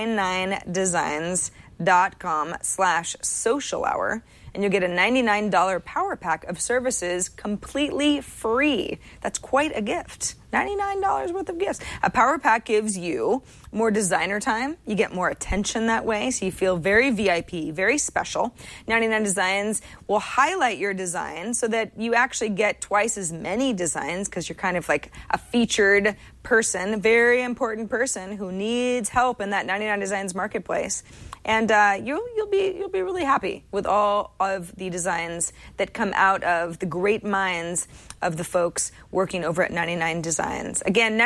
99designs.com/social hour. And you'll get a $99 power pack of services completely free. That's quite a gift. $99 worth of gifts. A power pack gives you more designer time. You get more attention that way, so you feel very VIP, very special. 99 Designs will highlight your design so that you actually get twice as many designs because you're kind of like a featured person, a very important person who needs help in that 99 Designs marketplace. And you'll be really happy with all of the designs that come out of the great minds of the folks working over at 99 Designs. Again,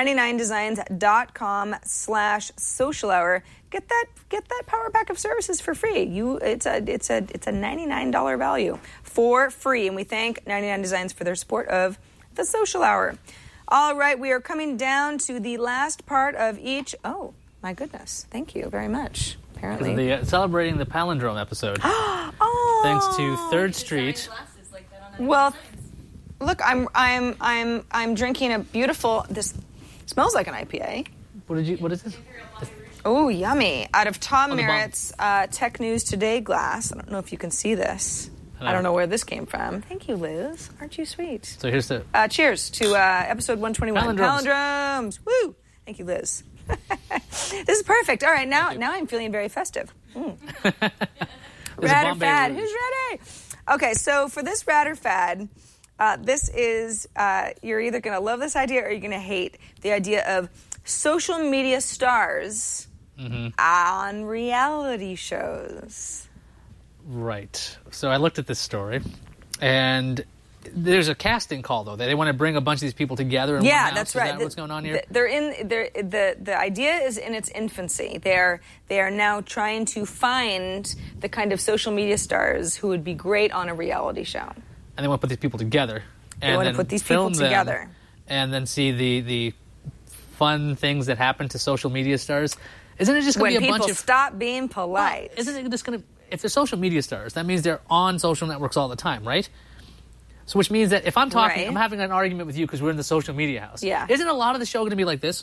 99designs.com/social hour. Get that power pack of services for free. It's a $99 value for free. And we thank 99 Designs for their support of the Social Hour. All right, we are coming down to the last part of each. Oh, my goodness. Thank you very much. Apparently. Celebrating the Palindrome episode. Oh, thanks to Third Street. Well, look, I'm drinking a beautiful. This smells like an IPA. What is this? Oh, yummy! Out of Tom Merritt's Tech News Today glass. I don't know if you can see this. I don't know where this came from. Thank you, Liz. Aren't you sweet? So here's the cheers to episode 121. Palindromes. Woo! Thank you, Liz. This is perfect. All right, now I'm feeling very festive. Rad or Fad? Who's ready? Okay, so for this rad or fad, this is, you're either going to love this idea or you're going to hate the idea of social media stars on reality shows. Right. So I looked at this story, and there's a casting call, though. They want to bring a bunch of these people together in one house. That's right. Is that what's going on here? The idea is in its infancy. They are now trying to find the kind of social media stars who would be great on a reality show. And they want to put these people together. They want to put these people together. And then see the fun things that happen to social media stars. Isn't it just going to be a bunch of... When people stop being polite. Well, isn't it just going to... If they're social media stars, that means they're on social networks all the time, right? So which means that if I'm talking, I'm having an argument with you because we're in the social media house. Yeah. Isn't a lot of the show going to be like this?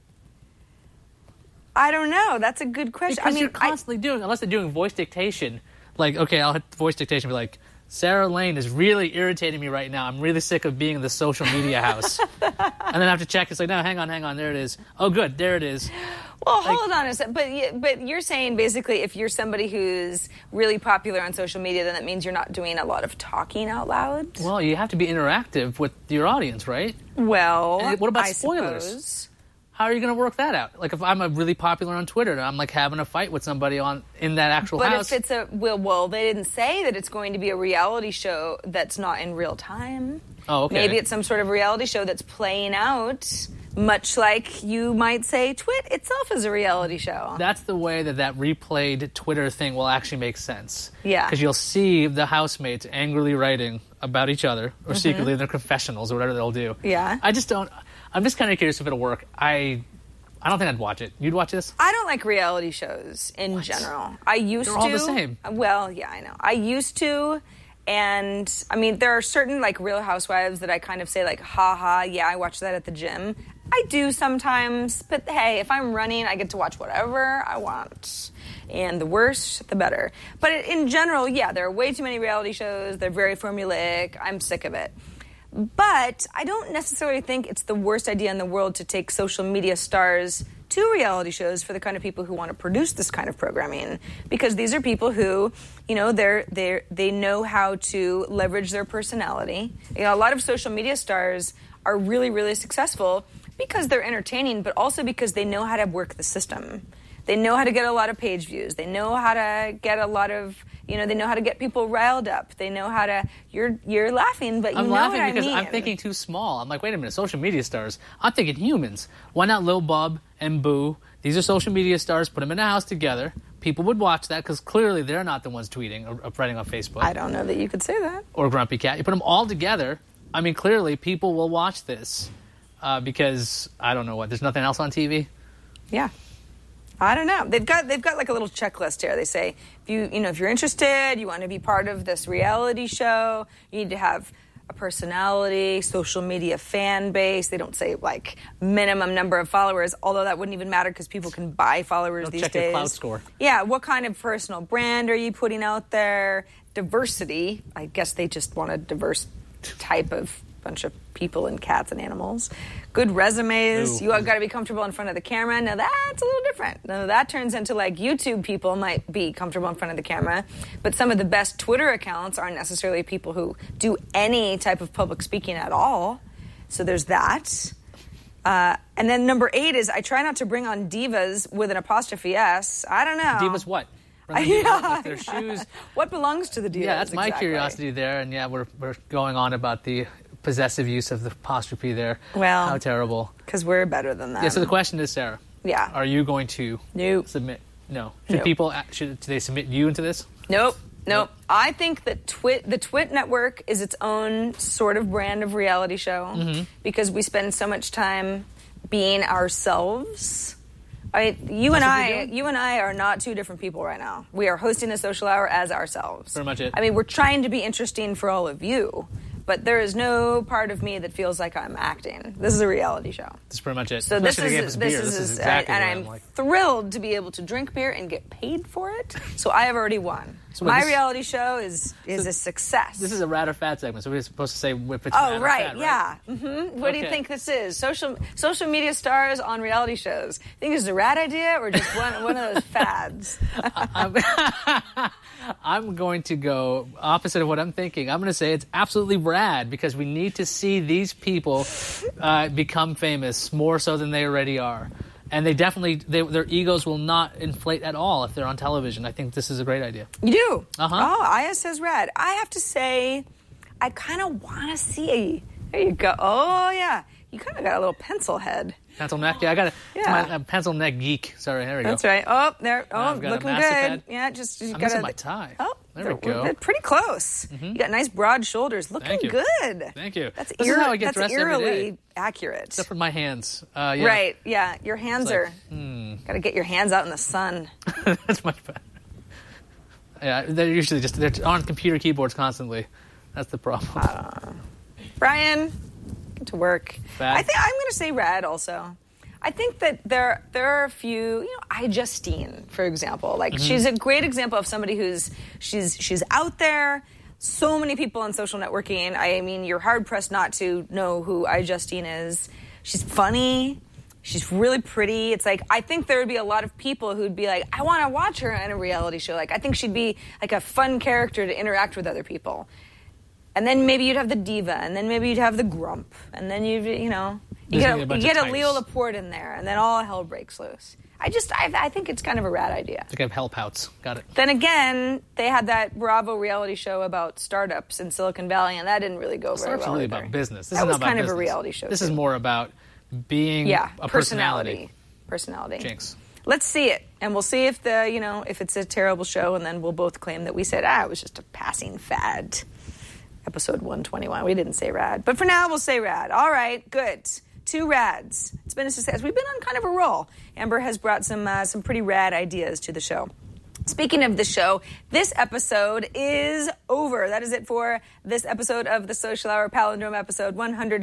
I don't know. That's a good question. Because you're constantly doing, unless they're doing voice dictation, like, okay, I'll hit voice dictation and be like, Sarah Lane is really irritating me right now. I'm really sick of being in the social media house. And then I have to check. It's like, no, hang on. There it is. Oh, good. There it is. Well, hold on a second. But you're saying basically if you're somebody who's really popular on social media, then that means you're not doing a lot of talking out loud? Well, you have to be interactive with your audience, right? Well, and what about spoilers? Suppose. How are you going to work that out? Like if I'm really popular on Twitter and I'm like having a fight with somebody in that actual house. But if it's well, they didn't say that it's going to be a reality show that's not in real time. Oh, okay. Maybe it's some sort of reality show that's playing out, much like you might say Twit itself is a reality show. That's the way that replayed Twitter thing will actually make sense. Yeah. Because you'll see the housemates angrily writing about each other, or secretly in their confessionals, or whatever they'll do. Yeah. I'm just kind of curious if it'll work. I don't think I'd watch it. You'd watch this? I don't like reality shows in general. I used to. They're all the same. Well, yeah, I know. I used to, and I mean, there are certain like Real Housewives that I kind of say like, ha, yeah, I watch that at the gym. I do sometimes, but hey, if I'm running, I get to watch whatever I want. And the worse, the better. But in general, yeah, there are way too many reality shows. They're very formulaic. I'm sick of it. But I don't necessarily think it's the worst idea in the world to take social media stars to reality shows for the kind of people who want to produce this kind of programming, because these are people who, you know, they know how to leverage their personality. You know, a lot of social media stars are really, really successful because they're entertaining, but also because they know how to work the system. They know how to get a lot of page views. They know how to get a lot of, you know, they know how to get people riled up. They know how to, you're laughing, but you know what I mean. I'm laughing because I'm thinking too small. I'm like, wait a minute, social media stars. I'm thinking humans. Why not Lil Bub and Boo? These are social media stars. Put them in a house together. People would watch that because clearly they're not the ones tweeting or writing on Facebook. I don't know that you could say that. Or Grumpy Cat. You put them all together. I mean, clearly people will watch this because, I don't know what, there's nothing else on TV? Yeah. I don't know. They've got like a little checklist here. They say if you're interested, you want to be part of this reality show, you need to have a personality, social media fan base. They don't say like minimum number of followers, although that wouldn't even matter because people can buy followers these days. Check your cloud score. Yeah, what kind of personal brand are you putting out there? Diversity. I guess they just want a diverse type of bunch of people and cats and animals. Good resumes. Ooh. You got to be comfortable in front of the camera. Now that's a little different. Now that turns into like YouTube people might be comfortable in front of the camera, but some of the best Twitter accounts aren't necessarily people who do any type of public speaking at all. So there's that. And then number 8 is I try not to bring on divas with an apostrophe S. I don't know. Divas what? Yeah, their shoes. What belongs to the divas? Yeah, that's my curiosity there. And yeah, we're going on about the possessive use of the apostrophe there. Well, how terrible. Because we're better than that. Yeah, so the question is, Sarah. Yeah. Are you going to submit? No. Should they submit you into this? Nope. I think that the Twit network is its own sort of brand of reality show because we spend so much time being ourselves. You and I are not two different people right now. We are hosting a social hour as ourselves. Pretty much it. I mean, we're trying to be interesting for all of you, but there is no part of me that feels like I'm acting. This is a reality show. That's pretty much it. So this is exactly and I'm thrilled to be able to drink beer and get paid for it. So I have already won. So my reality show is a success. This is a rad or fad segment, so we're supposed to say if it's Oh, rad right, or fad, yeah. Mm-hmm. What do you think this is? Social media stars on reality shows. Think this is a rad idea or just one of those fads? I'm going to go opposite of what I'm thinking. I'm going to say it's absolutely rad because we need to see these people become famous more so than they already are. And they definitely, their egos will not inflate at all if they're on television. I think this is a great idea. You do? Uh-huh. Oh, Aya says rad. I have to say, I kind of want to see. There you go. Oh, yeah. You kind of got a little pencil head. Pencil neck? Yeah, I got a pencil neck geek. Sorry, there we go. That's right. Oh, there. Oh, looking good. Pad. Yeah, just you I'm got missing my tie. Oh, there we go. Pretty close. Mm-hmm. You got nice broad shoulders. Looking good. Thank you. This is how I get dressed every day. Eerily accurate. Except for my hands. Yeah. Right. Yeah. Your hands are. Got to get your hands out in the sun. That's much better. Yeah, they're usually they're on computer keyboards constantly. That's the problem. Brian, get to work. Bad. I think I'm going to say rad also. I think that there are a few, iJustine, for example. Like, she's a great example of somebody who's, she's out there. So many people on social networking. I mean, you're hard-pressed not to know who iJustine is. She's funny. She's really pretty. It's like, I think there would be a lot of people who'd be like, I want to watch her in a reality show. Like, I think she'd be like a fun character to interact with other people. And then maybe you'd have the diva, and then maybe you'd have the grump, and then you get a Leo Laporte in there, and then all hell breaks loose. I think it's kind of a rad idea. I think I have hell pouts. Got it. Then again, they had that Bravo reality show about startups in Silicon Valley, and that didn't really go very well. It's really either. About business. This that is was not kind about of business. a reality show. This too. is more about being a personality. Jinx. Let's see it, and we'll see if if it's a terrible show, and then we'll both claim that we said, it was just a passing fad. Episode 121. We didn't say rad. But for now, we'll say rad. All right, good. 2 rads. It's been a success. We've been on kind of a roll. Amber has brought some pretty rad ideas to the show. Speaking of the show, this episode is over. That is it for this episode of The Social Hour, Palindrome episode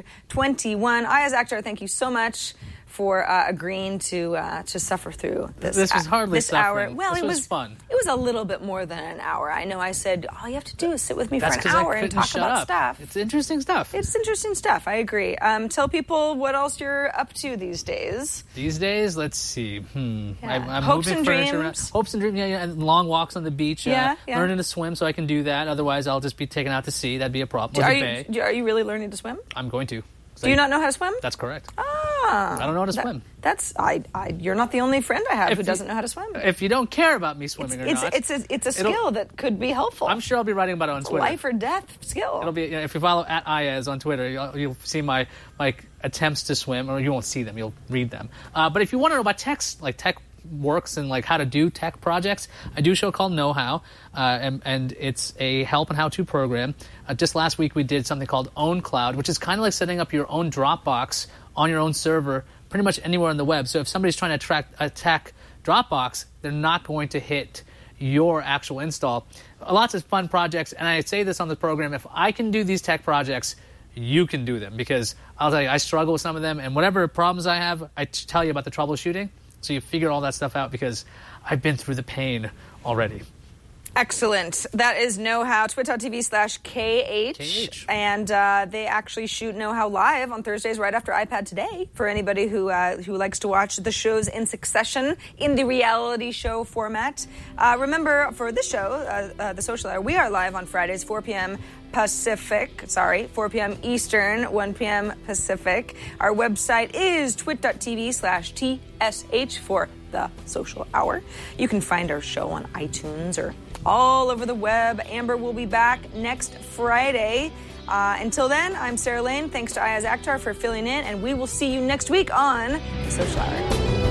121. Aya's Akhtar, thank you so much for agreeing to suffer through this. This was hardly this suffering. Hour. Well, this it was fun. It was a little bit more than an hour. I know I said all you have to do is sit with me for an hour and talk about stuff. It's interesting stuff. It's interesting stuff. I agree. Tell people what else you're up to these days. These days, let's see. Yeah. I'm Hopes moving and furniture dreams. around. Hopes and dreams. Yeah, and long walks on the beach. Learning to swim so I can do that. Otherwise, I'll just be taken out to sea. That'd be a problem. Are you really learning to swim? I'm going to. Do you not know how to swim? That's correct. Ah, I don't know how to swim. You're not the only friend I have who doesn't know how to swim. If you don't care about me swimming or not, it's a skill that could be helpful. I'm sure I'll be writing about it on Twitter. Life or death skill. It'll be if you follow @Ayaz on Twitter, you'll see my attempts to swim, or you won't see them. You'll read them. But if you want to know about tech works and how to do tech projects, I do a show called Know How, and it's a help and how-to program. Just last week we did something called OwnCloud, which is kind of like setting up your own Dropbox on your own server pretty much anywhere on the web. So if somebody's trying to attack Dropbox, they're not going to hit your actual install. Lots of fun projects, and I say this on the program, if I can do these tech projects, you can do them, because I'll tell you, I struggle with some of them, and whatever problems I have, I tell you about the troubleshooting. So you figure all that stuff out, because I've been through the pain already. Excellent. That is Know How, twit.tv/KH. And they actually shoot Know How live on Thursdays right after iPad Today for anybody who likes to watch the shows in succession in the reality show format. Remember, for this show, The Social Hour, we are live on Fridays, 4 p.m. Pacific, 4 p.m. Eastern, 1 p.m. Pacific. Our website is twit.tv/TSH for The Social Hour. You can find our show on iTunes or all over the web. Amber will be back next Friday. Until then, I'm Sarah Lane. Thanks to Ayaz Akhtar for filling in, and we will see you next week on The Social Hour.